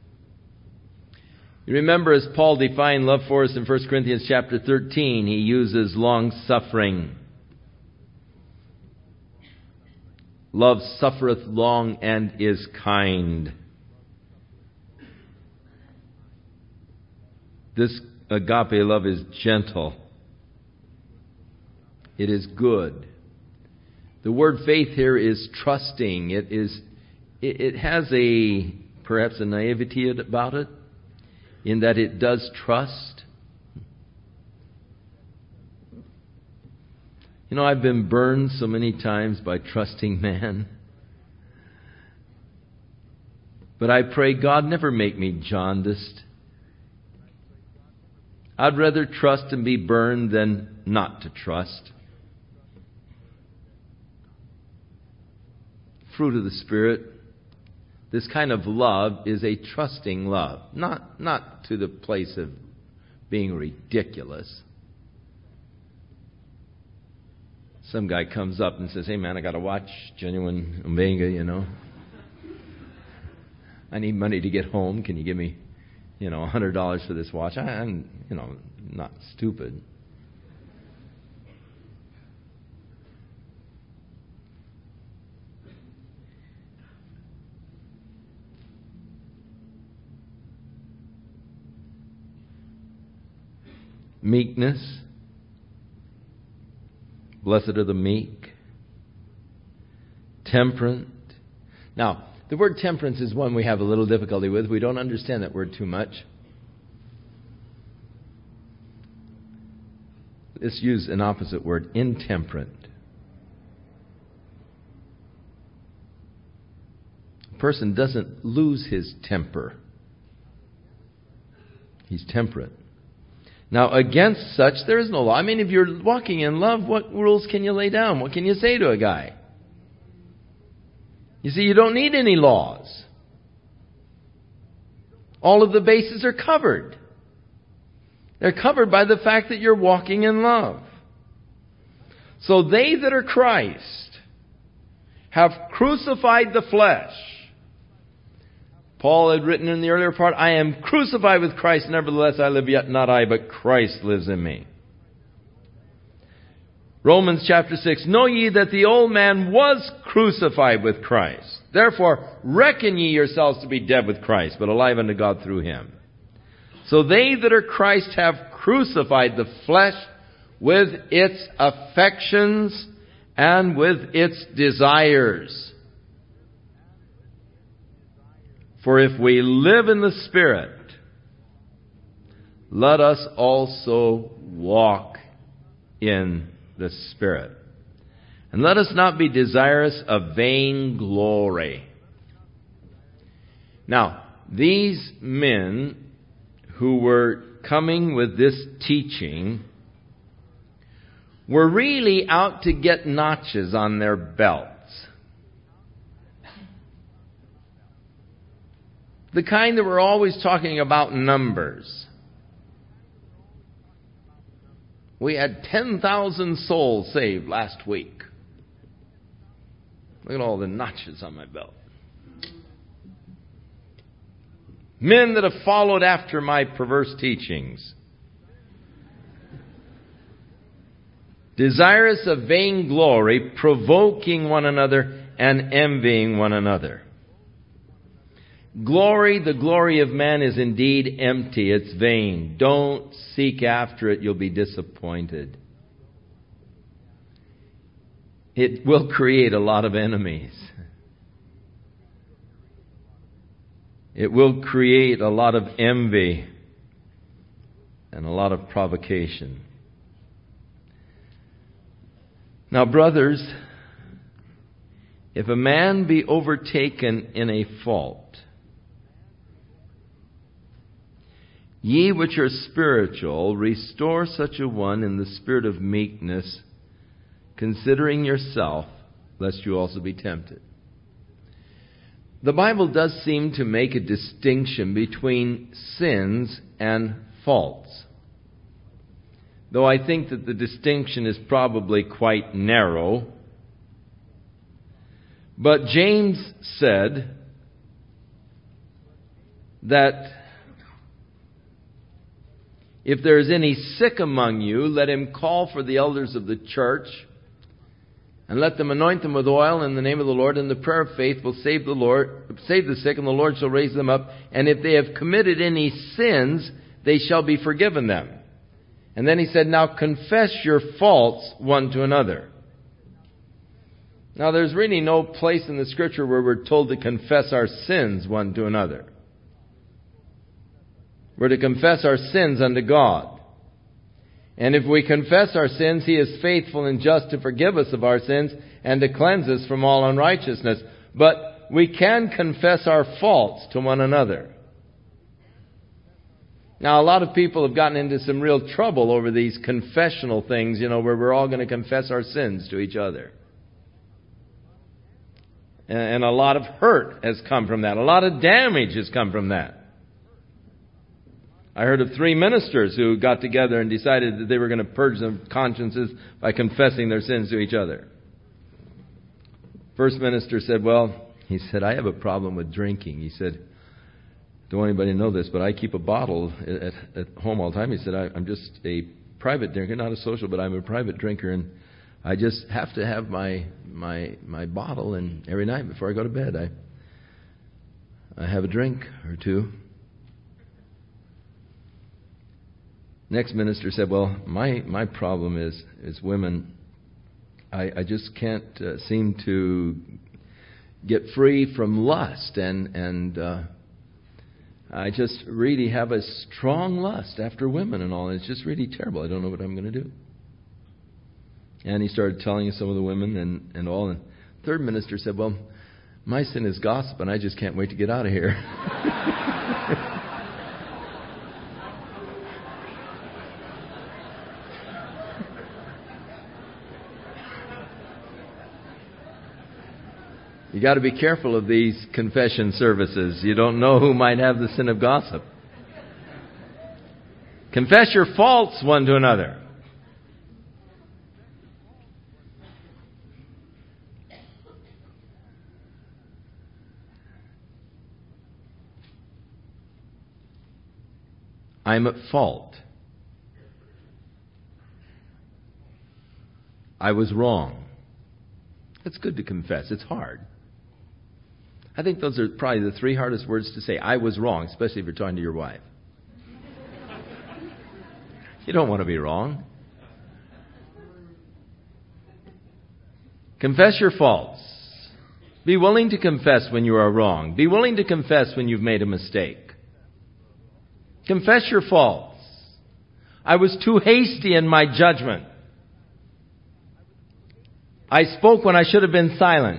You remember as Paul defined love for us in First Corinthians chapter thirteen, he uses long-suffering. Love suffereth long and is kind. This agape love is gentle. It is good. The word faith here is trusting. It is. It, it has a perhaps a naivety about it, in that it does trust. You know, I've been burned so many times by trusting man. But I pray, God, never make me jaundiced. I'd rather trust and be burned than not to trust. Fruit of the Spirit, this kind of love is a trusting love. Not, not to the place of being ridiculous. Some guy comes up and says, hey man, I got to watch Genuine Omega, you know. I need money to get home. Can you give me, you know, one hundred dollars for this watch? I, I'm, you know, not stupid. Meekness. Blessed are the meek. Temperate. Now, the word temperance is one we have a little difficulty with. We don't understand that word too much. Let's use an opposite word, intemperate. A person doesn't lose his temper. He's temperate. Now, against such, there is no law. I mean, if you're walking in love, what rules can you lay down? What can you say to a guy? You see, you don't need any laws. All of the bases are covered. They're covered by the fact that you're walking in love. So they that are Christ have crucified the flesh. Paul had written in the earlier part, I am crucified with Christ, nevertheless I live, yet not I, but Christ lives in me. Romans chapter six, know ye that the old man was crucified with Christ. Therefore, reckon ye yourselves to be dead with Christ, but alive unto God through him. So they that are Christ have crucified the flesh with its affections and with its desires. For if we live in the Spirit, let us also walk in the Spirit. And let us not be desirous of vain glory. Now, these men who were coming with this teaching were really out to get notches on their belts. The kind that were always talking about numbers. We had ten thousand souls saved last week. Look at all the notches on my belt. Men that have followed after my perverse teachings. Desirous of vainglory, provoking one another and envying one another. Glory, the glory of man is indeed empty. It's vain. Don't seek after it. You'll be disappointed. It will create a lot of enemies. It will create a lot of envy and a lot of provocation. Now, brothers, if a man be overtaken in a fault, ye which are spiritual, restore such a one in the spirit of meekness, considering yourself, lest you also be tempted. The Bible does seem to make a distinction between sins and faults. Though I think that the distinction is probably quite narrow. But James said that if there is any sick among you, let him call for the elders of the church, and let them anoint them with oil in the name of the Lord, and the prayer of faith will save the Lord, save the sick, and the Lord shall raise them up. And if they have committed any sins, they shall be forgiven them. And then he said, now confess your faults one to another. Now there's really no place in the Scripture where we're told to confess our sins one to another. We're to confess our sins unto God. And if we confess our sins, He is faithful and just to forgive us of our sins and to cleanse us from all unrighteousness. But we can confess our faults to one another. Now, a lot of people have gotten into some real trouble over these confessional things, you know, where we're all going to confess our sins to each other. And a lot of hurt has come from that. A lot of damage has come from that. I heard of three ministers who got together and decided that they were going to purge their consciences by confessing their sins to each other. First minister said, well, he said, I have a problem with drinking. He said, don't want anybody to know this, but I keep a bottle at, at home all the time. He said, I, I'm just a private drinker, not a social, but I'm a private drinker, and I just have to have my my my bottle, and every night before I go to bed, I I have a drink or two. Next minister said, well, my, my problem is, is women. I, I just can't uh, seem to get free from lust. And, and uh, I just really have a strong lust after women and all. And it's just really terrible. I don't know what I'm going to do. And he started telling some of the women and, and all. And third minister said, well, my sin is gossip, and I just can't wait to get out of here. You got to be careful of these confession services. You don't know who might have the sin of gossip. Confess your faults one to another. I'm at fault. I was wrong. It's good to confess. It's hard. I think those are probably the three hardest words to say. I was wrong, especially if you're talking to your wife. You don't want to be wrong. Confess your faults. Be willing to confess when you are wrong. Be willing to confess when you've made a mistake. Confess your faults. I was too hasty in my judgment. I spoke when I should have been silent.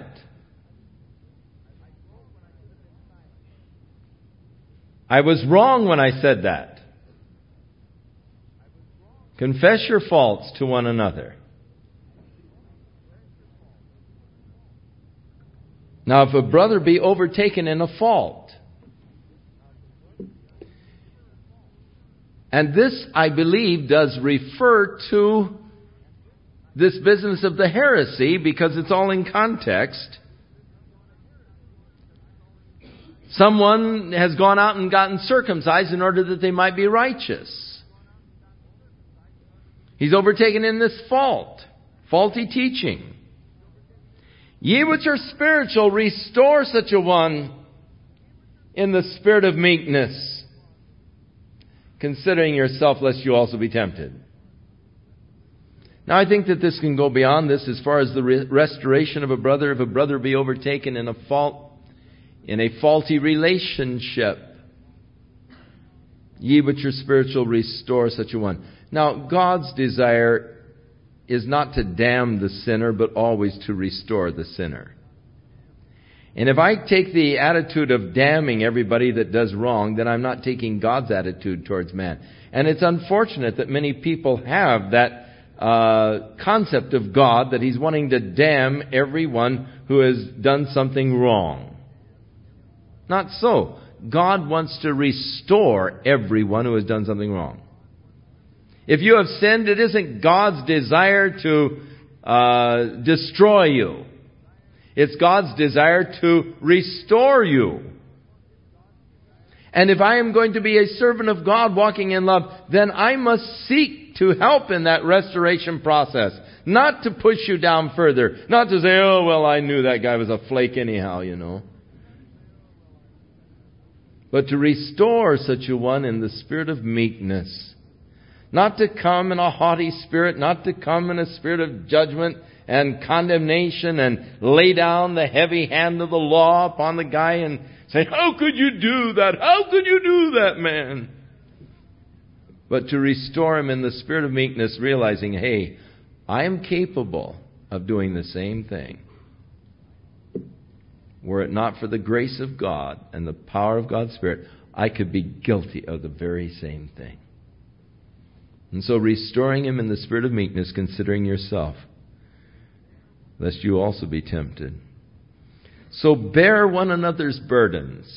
I was wrong when I said that. Confess your faults to one another. Now, if a brother be overtaken in a fault, and this, I believe, does refer to this business of the heresy, because it's all in context. Someone has gone out and gotten circumcised in order that they might be righteous. He's overtaken in this fault, faulty teaching. Ye which are spiritual, restore such a one in the spirit of meekness, considering yourself, lest you also be tempted. Now, I think that this can go beyond this as far as the re- restoration of a brother. If a brother be overtaken in a fault, in a faulty relationship, ye which are spiritual, restore such a one. Now, God's desire is not to damn the sinner, but always to restore the sinner. And if I take the attitude of damning everybody that does wrong, then I'm not taking God's attitude towards man. And it's unfortunate that many people have that uh, concept of God, that He's wanting to damn everyone who has done something wrong. Not so. God wants to restore everyone who has done something wrong. If you have sinned, it isn't God's desire to uh, destroy you. It's God's desire to restore you. And if I am going to be a servant of God walking in love, then I must seek to help in that restoration process. Not to push you down further. Not to say, oh, well, I knew that guy was a flake anyhow, you know. But to restore such a one in the spirit of meekness. Not to come in a haughty spirit, not to come in a spirit of judgment and condemnation and lay down the heavy hand of the law upon the guy and say, how could you do that? How could you do that, man? But to restore him in the spirit of meekness, realizing, hey, I am capable of doing the same thing. Were it not for the grace of God and the power of God's Spirit, I could be guilty of the very same thing. And so restoring him in the spirit of meekness, considering yourself, lest you also be tempted. So bear one another's burdens,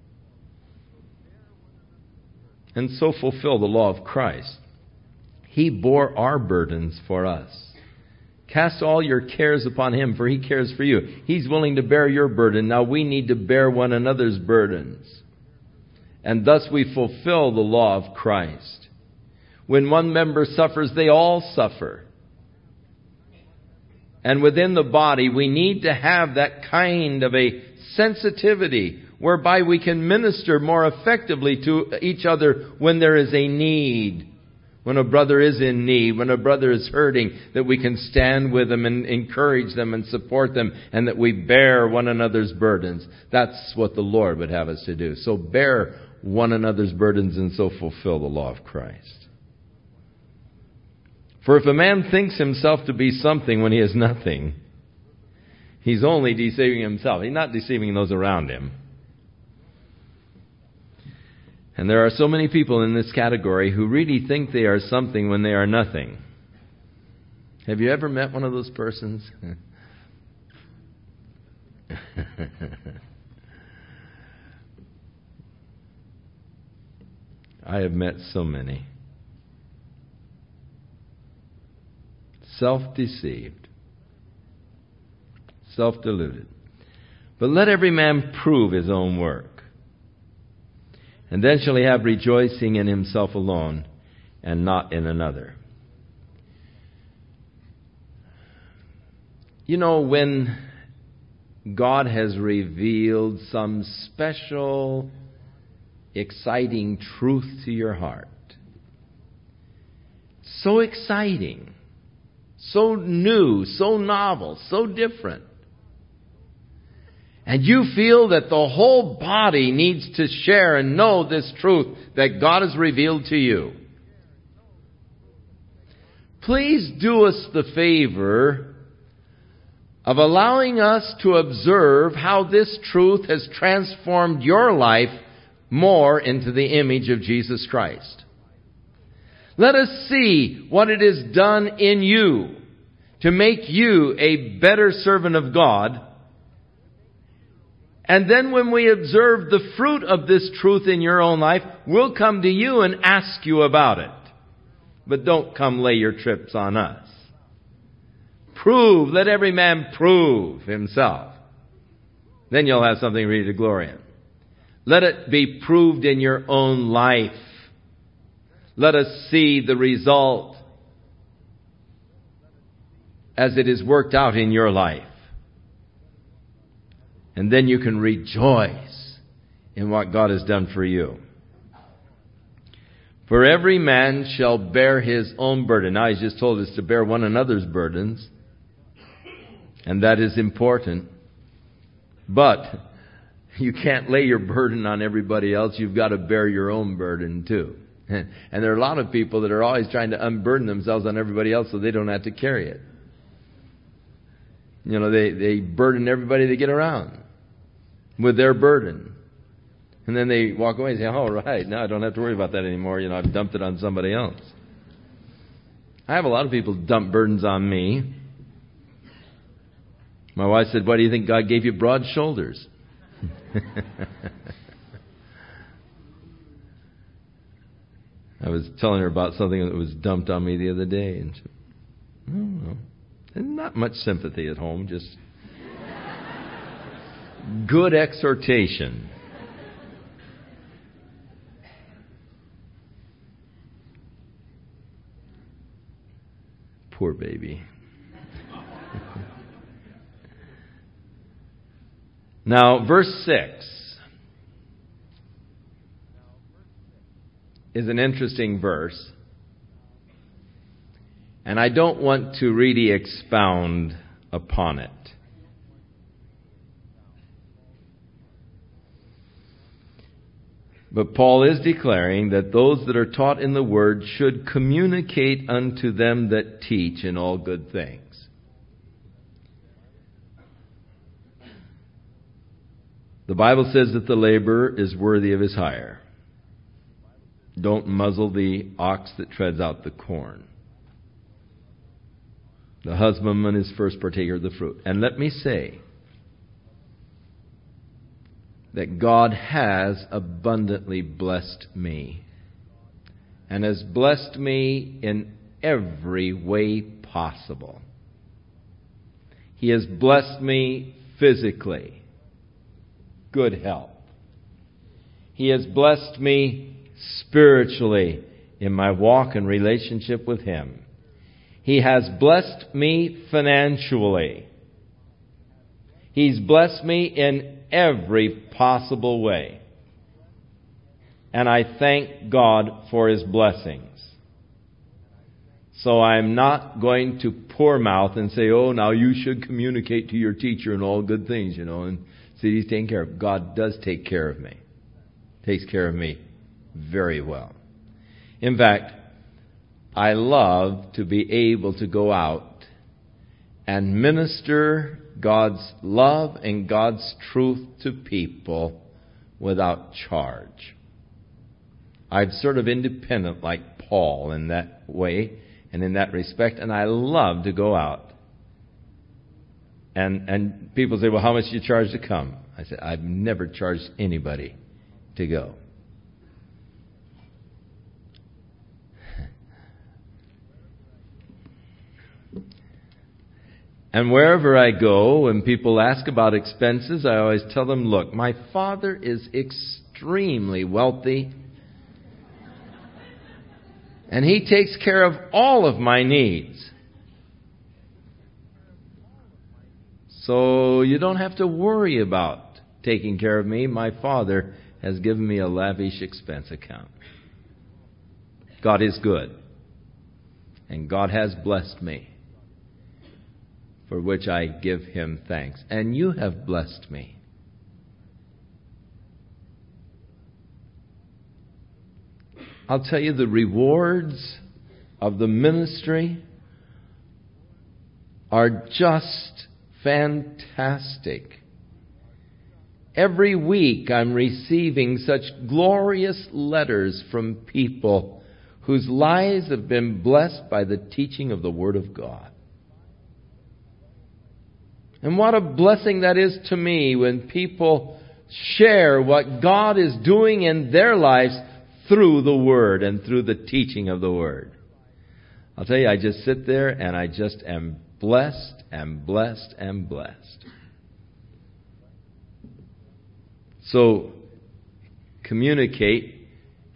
and so fulfill the law of Christ. He bore our burdens for us. Cast all your cares upon Him, for He cares for you. He's willing to bear your burden. Now we need to bear one another's burdens. And thus we fulfill the law of Christ. When one member suffers, they all suffer. And within the body, we need to have that kind of a sensitivity whereby we can minister more effectively to each other when there is a need. When a brother is in need, when a brother is hurting, that we can stand with them and encourage them and support them, and that we bear one another's burdens. That's what the Lord would have us to do. So bear one another's burdens and so fulfill the law of Christ. For if a man thinks himself to be something when he is nothing, he's only deceiving himself. He's not deceiving those around him. And there are so many people in this category who really think they are something when they are nothing. Have you ever met one of those persons? I have met so many. Self-deceived. Self-deluded. But let every man prove his own work. And then shall he have rejoicing in himself alone, and not in another. You know, when God has revealed some special, exciting truth to your heart, so exciting so new, so novel, so different. And you feel that the whole body needs to share and know this truth that God has revealed to you. Please do us the favor of allowing us to observe how this truth has transformed your life more into the image of Jesus Christ. Let us see what it has done in you to make you a better servant of God. And then when we observe the fruit of this truth in your own life, we'll come to you and ask you about it. But don't come lay your trips on us. Prove, let every man prove himself. Then you'll have something really to glory in. Let it be proved in your own life. Let us see the result as it is worked out in your life. And then you can rejoice in what God has done for you. For every man shall bear his own burden. Now he's just told us to bear one another's burdens. And that is important. But you can't lay your burden on everybody else. You've got to bear your own burden too. And there are a lot of people that are always trying to unburden themselves on everybody else so they don't have to carry it. You know, they, they burden everybody they get around with their burden. And then they walk away and say, oh, right, now I don't have to worry about that anymore. You know, I've dumped it on somebody else. I have a lot of people dump burdens on me. My wife said, why do you think God gave you broad shoulders? I was telling her about something that was dumped on me the other day. And she said, oh, well, not much sympathy at home, just good exhortation. Poor baby. Now, verse six is an interesting verse. And I don't want to really expound upon it. But Paul is declaring that those that are taught in the Word should communicate unto them that teach in all good things. The Bible says that the laborer is worthy of his hire. Don't muzzle the ox that treads out the corn. The husbandman is first partaker of the fruit. And let me say that God has abundantly blessed me. And has blessed me in every way possible. He has blessed me physically. Good health. He has blessed me spiritually in my walk and relationship with Him. He has blessed me financially. He's blessed me in every possible way. And I thank God for His blessings. So I'm not going to poor mouth and say, oh, now you should communicate to your teacher and all good things, you know, and see He's taking care of. God does take care of me. Takes care of me very well. In fact, I love to be able to go out and minister God's love and God's truth to people without charge. I'm sort of independent like Paul in that way and in that respect, and I love to go out. And and people say, well, how much do you charge to come? I said, I've never charged anybody to go. And wherever I go, when people ask about expenses, I always tell them, look, my father is extremely wealthy. And he takes care of all of my needs. So you don't have to worry about taking care of me. My Father has given me a lavish expense account. God is good. And God has blessed me. for which I give him thanks. And you have blessed me. I'll tell you, the rewards of the ministry are just fantastic. Every week I'm receiving such glorious letters from people whose lives have been blessed by the teaching of the Word of God. And what a blessing that is to me when people share what God is doing in their lives through the Word and through the teaching of the Word. I'll tell you, I just sit there and I just am blessed and blessed and blessed. So, communicate.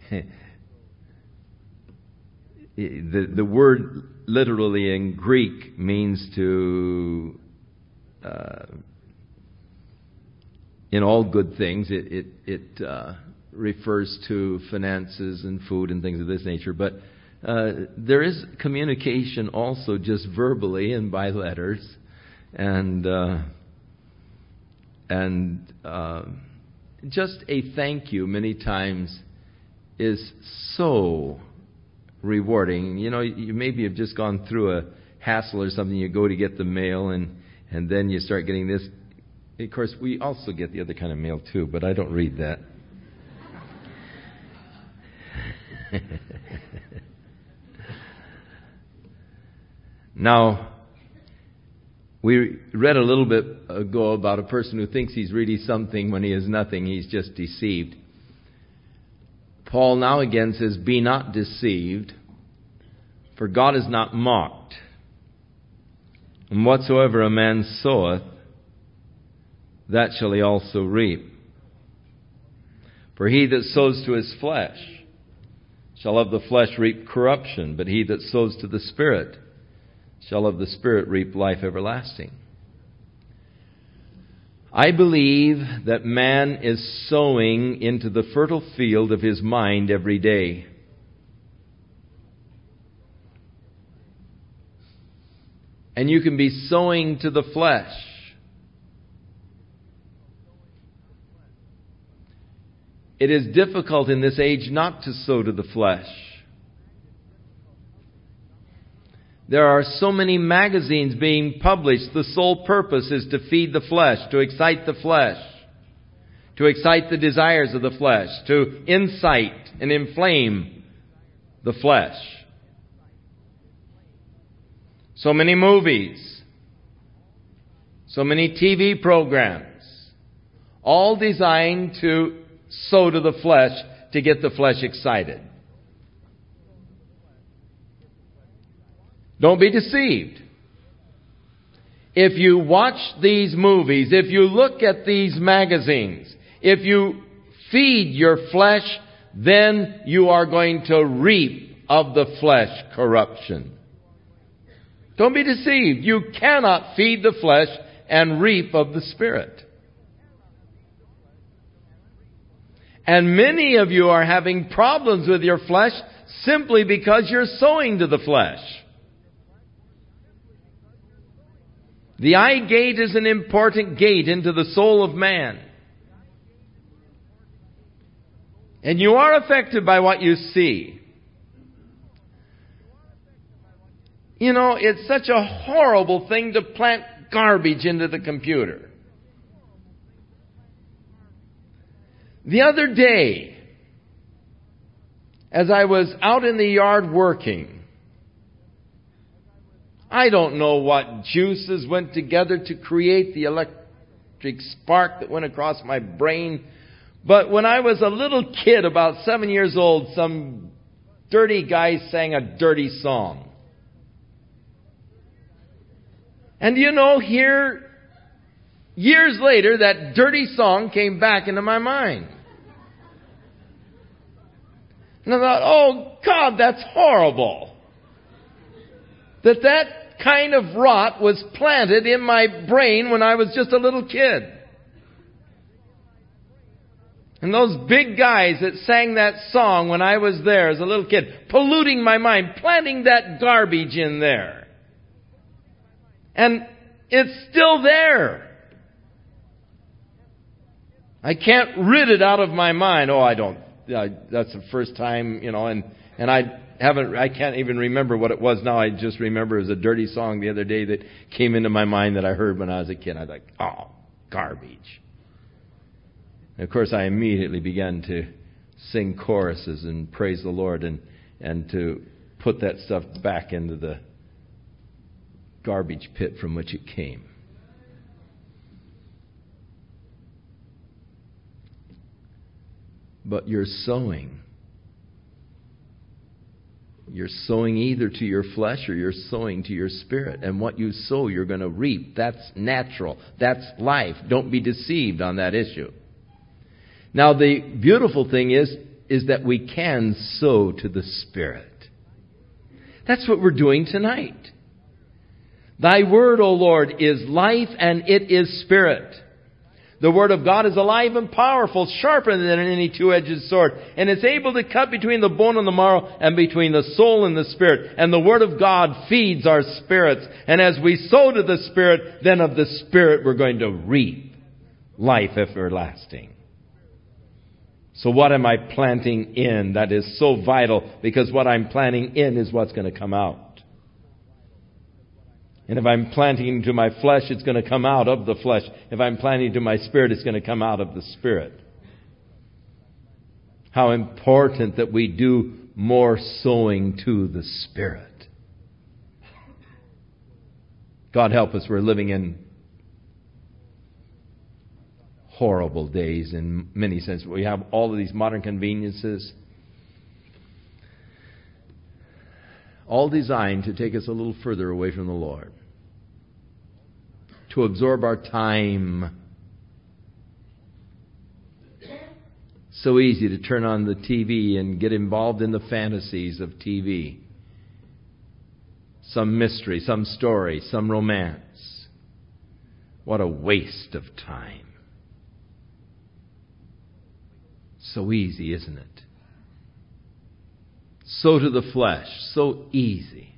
the, the word literally in Greek means to, uh, in all good things, it, it, it uh, refers to finances and food and things of this nature. But uh, there is communication also just verbally and by letters. And, uh, and, uh, just a thank you many times is so rewarding. You know, you maybe have just gone through a hassle or something. You go to get the mail and, and then you start getting this. Of course, we also get the other kind of mail too, but I don't read that. Now, we read a little bit ago about a person who thinks he's really something when he is nothing. He's just deceived. Paul now again says, "Be not deceived, for God is not mocked. And whatsoever a man soweth, that shall he also reap. For he that sows to his flesh shall of the flesh reap corruption, but he that sows to the Spirit shall of the Spirit reap life everlasting." I believe that man is sowing into the fertile field of his mind every day. And you can be sowing to the flesh. It is difficult in this age not to sow to the flesh. There are so many magazines being published. The sole purpose is to feed the flesh, to excite the flesh, to excite the desires of the flesh, to incite and inflame the flesh. So many movies, so many T V programs, all designed to sow to the flesh, to get the flesh excited. Don't be deceived. If you watch these movies, if you look at these magazines, if you feed your flesh, then you are going to reap of the flesh corruption. Don't be deceived. You cannot feed the flesh and reap of the Spirit. And many of you are having problems with your flesh simply because you're sowing to the flesh. The eye gate is an important gate into the soul of man. And you are affected by what you see. You know, it's such a horrible thing to plant garbage into the computer. The other day, as I was out in the yard working, I don't know what juices went together to create the electric spark that went across my brain. But when I was a little kid, about seven years old, some dirty guy sang a dirty song. And you know, here, years later, that dirty song came back into my mind. And I thought, oh God, that's horrible. That that kind of rot was planted in my brain when I was just a little kid. And those big guys that sang that song when I was there as a little kid, polluting my mind, planting that garbage in there. And It's still there. I can't rid it out of my mind. Oh, I don't. Uh, that's the first time, you know, and, and I haven't, I can't even remember what it was now. I just remember it was a dirty song the other day that came into my mind that I heard when I was a kid. I was like, oh, garbage. And of course, I immediately began to sing choruses and praise the Lord and, and to put that stuff back into the garbage pit from which it came. But you're sowing. You're sowing either to your flesh or you're sowing to your spirit. And what you sow, you're going to reap. That's natural. That's life. Don't be deceived on that issue. Now, the beautiful thing is, is that we can sow to the Spirit. That's what we're doing tonight. Thy word, O Lord, is life and it is spirit. The Word of God is alive and powerful, sharper than any two-edged sword, and it's able to cut between the bone and the marrow and between the soul and the spirit. And the Word of God feeds our spirits. And as we sow to the Spirit, then of the Spirit we're going to reap life everlasting. So what am I planting in? That is so vital, because what I'm planting in is what's going to come out. And if I'm planting into my flesh, it's going to come out of the flesh. If I'm planting into my spirit, it's going to come out of the spirit. How important that we do more sowing to the Spirit. God help us, we're living in horrible days in many senses. We have all of these modern conveniences, all designed to take us a little further away from the Lord, to absorb our time. So easy to turn on the T V and get involved in the fantasies of T V. Some mystery, some story, some romance. What a waste of time. So easy, isn't it? So to the flesh, so easy.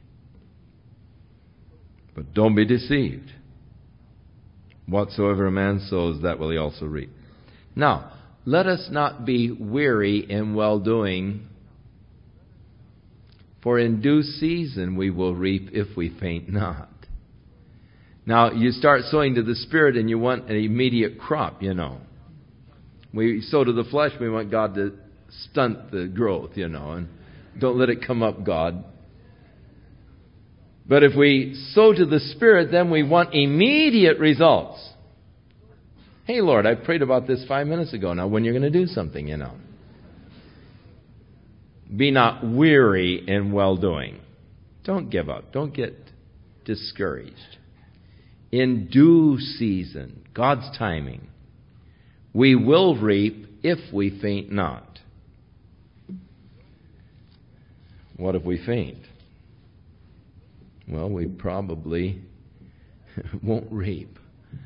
But don't be deceived. Whatsoever a man sows, that will he also reap. Now, let us not be weary in well-doing, for in due season we will reap if we faint not. Now, you start sowing to the Spirit and you want an immediate crop, you know. We sow to the flesh, we want God to stunt the growth, you know, and don't let it come up, God. But if we sow to the Spirit, then we want immediate results. Hey, Lord, I prayed about this five minutes ago. Now, when you're going to do something, you know. Be not weary in well-doing. Don't give up. Don't get discouraged. In due season, God's timing, we will reap if we faint not. What if we faint? Well, we probably won't reap.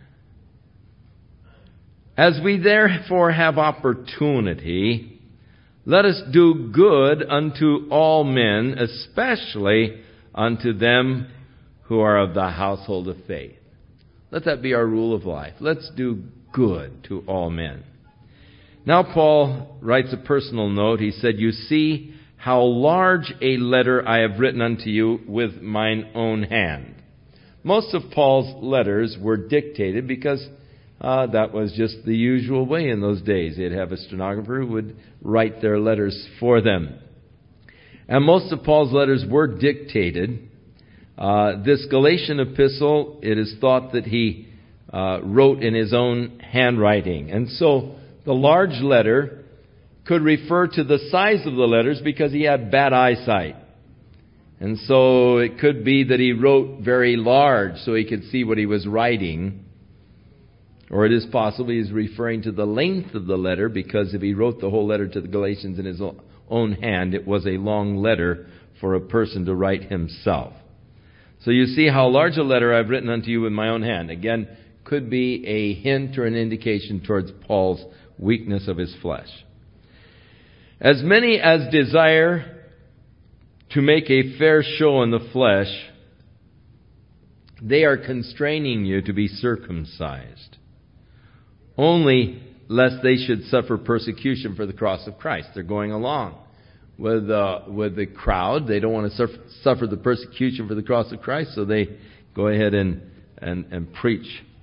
As we therefore have opportunity, let us do good unto all men, especially unto them who are of the household of faith. Let that be our rule of life. Let's do good to all men. Now Paul writes a personal note. He said, you see how large a letter I have written unto you with mine own hand. Most of Paul's letters were dictated because uh, that was just the usual way in those days. They'd have a stenographer who would write their letters for them. And most of Paul's letters were dictated. Uh, this Galatian epistle, it is thought that he uh, wrote in his own handwriting. And so the large letter could refer to the size of the letters because he had bad eyesight. And so it could be that he wrote very large so he could see what he was writing. Or it is possible he's referring to the length of the letter, because if he wrote the whole letter to the Galatians in his own hand, it was a long letter for a person to write himself. So you see how large a letter I've written unto you with my own hand. Again, could be a hint or an indication towards Paul's weakness of his flesh. As many as desire to make a fair show in the flesh they are constraining you to be circumcised, only lest they should suffer persecution for the cross of Christ. They're going along with uh, with the crowd. They don't want to suffer, suffer the persecution for the cross of Christ, so they go ahead and, and, and preach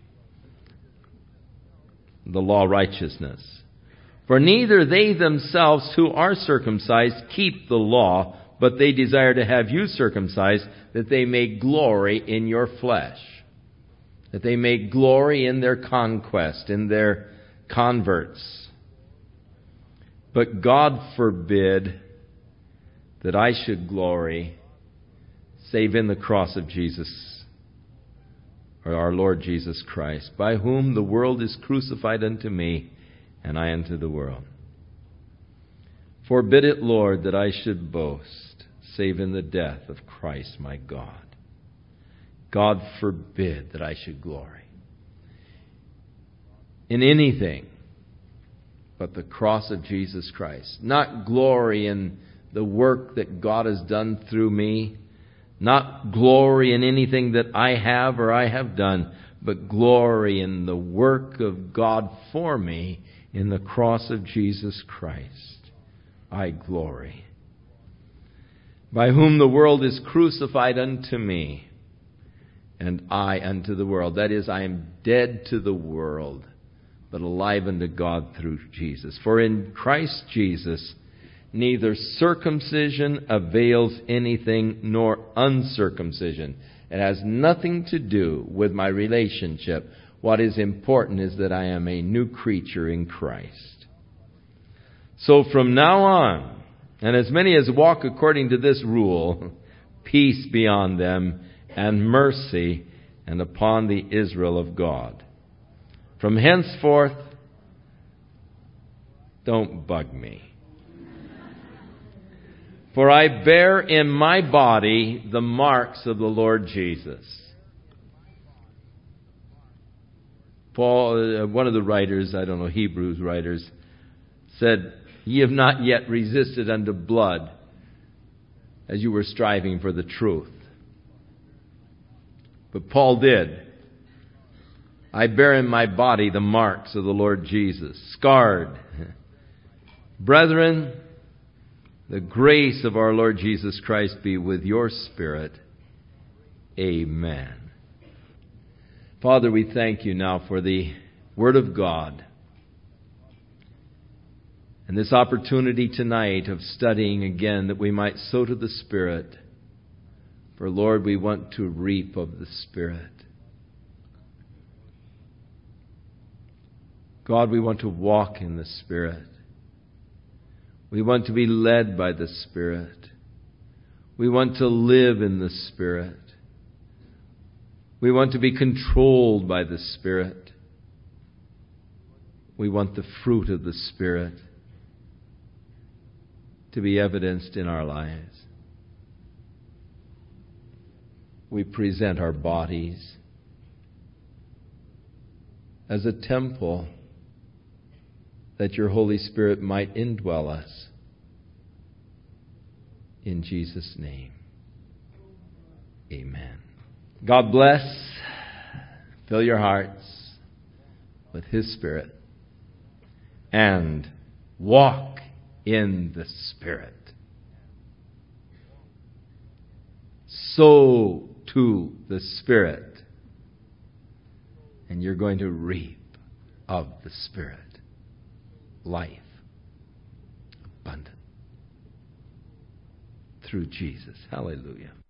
the law of righteousness. For neither they themselves who are circumcised keep the law, but they desire to have you circumcised, that they may glory in your flesh, that they may glory in their conquest, in their converts. But God forbid that I should glory save in the cross of Jesus, or our Lord Jesus Christ, by whom the world is crucified unto me, and I unto the world. Forbid it, Lord, that I should boast, save in the death of Christ my God. God forbid that I should glory in anything but the cross of Jesus Christ. Not glory in the work that God has done through me, not glory in anything that I have or I have done, but glory in the work of God for me in the cross of Jesus Christ. I glory. By whom the world is crucified unto me, and I unto the world. That is, I am dead to the world, but alive unto God through Jesus. For in Christ Jesus, neither circumcision avails anything, nor uncircumcision. It has nothing to do with my relationship. What is important is that I am a new creature in Christ. So from now on, and as many as walk according to this rule, peace be on them, and mercy, and upon the Israel of God. From henceforth, don't bug me. For I bear in my body the marks of the Lord Jesus. Paul, uh, one of the writers, I don't know, Hebrews writers, said, "Ye have not yet resisted unto blood, as you were striving for the truth." But Paul did. I bear in my body the marks of the Lord Jesus, scarred. Brethren, the grace of our Lord Jesus Christ be with your spirit. Amen. Father, we thank you now for the Word of God and this opportunity tonight of studying again that we might sow to the Spirit. For Lord, we want to reap of the Spirit. God, we want to walk in the Spirit. We want to be led by the Spirit. We want to live in the Spirit. We want to be controlled by the Spirit. We want the fruit of the Spirit to be evidenced in our lives. We present our bodies as a temple that your Holy Spirit might indwell us. In Jesus' name, amen. God bless. Fill your hearts with His Spirit and walk in the Spirit. Sow to the Spirit, and you're going to reap of the Spirit life abundant through Jesus. Hallelujah.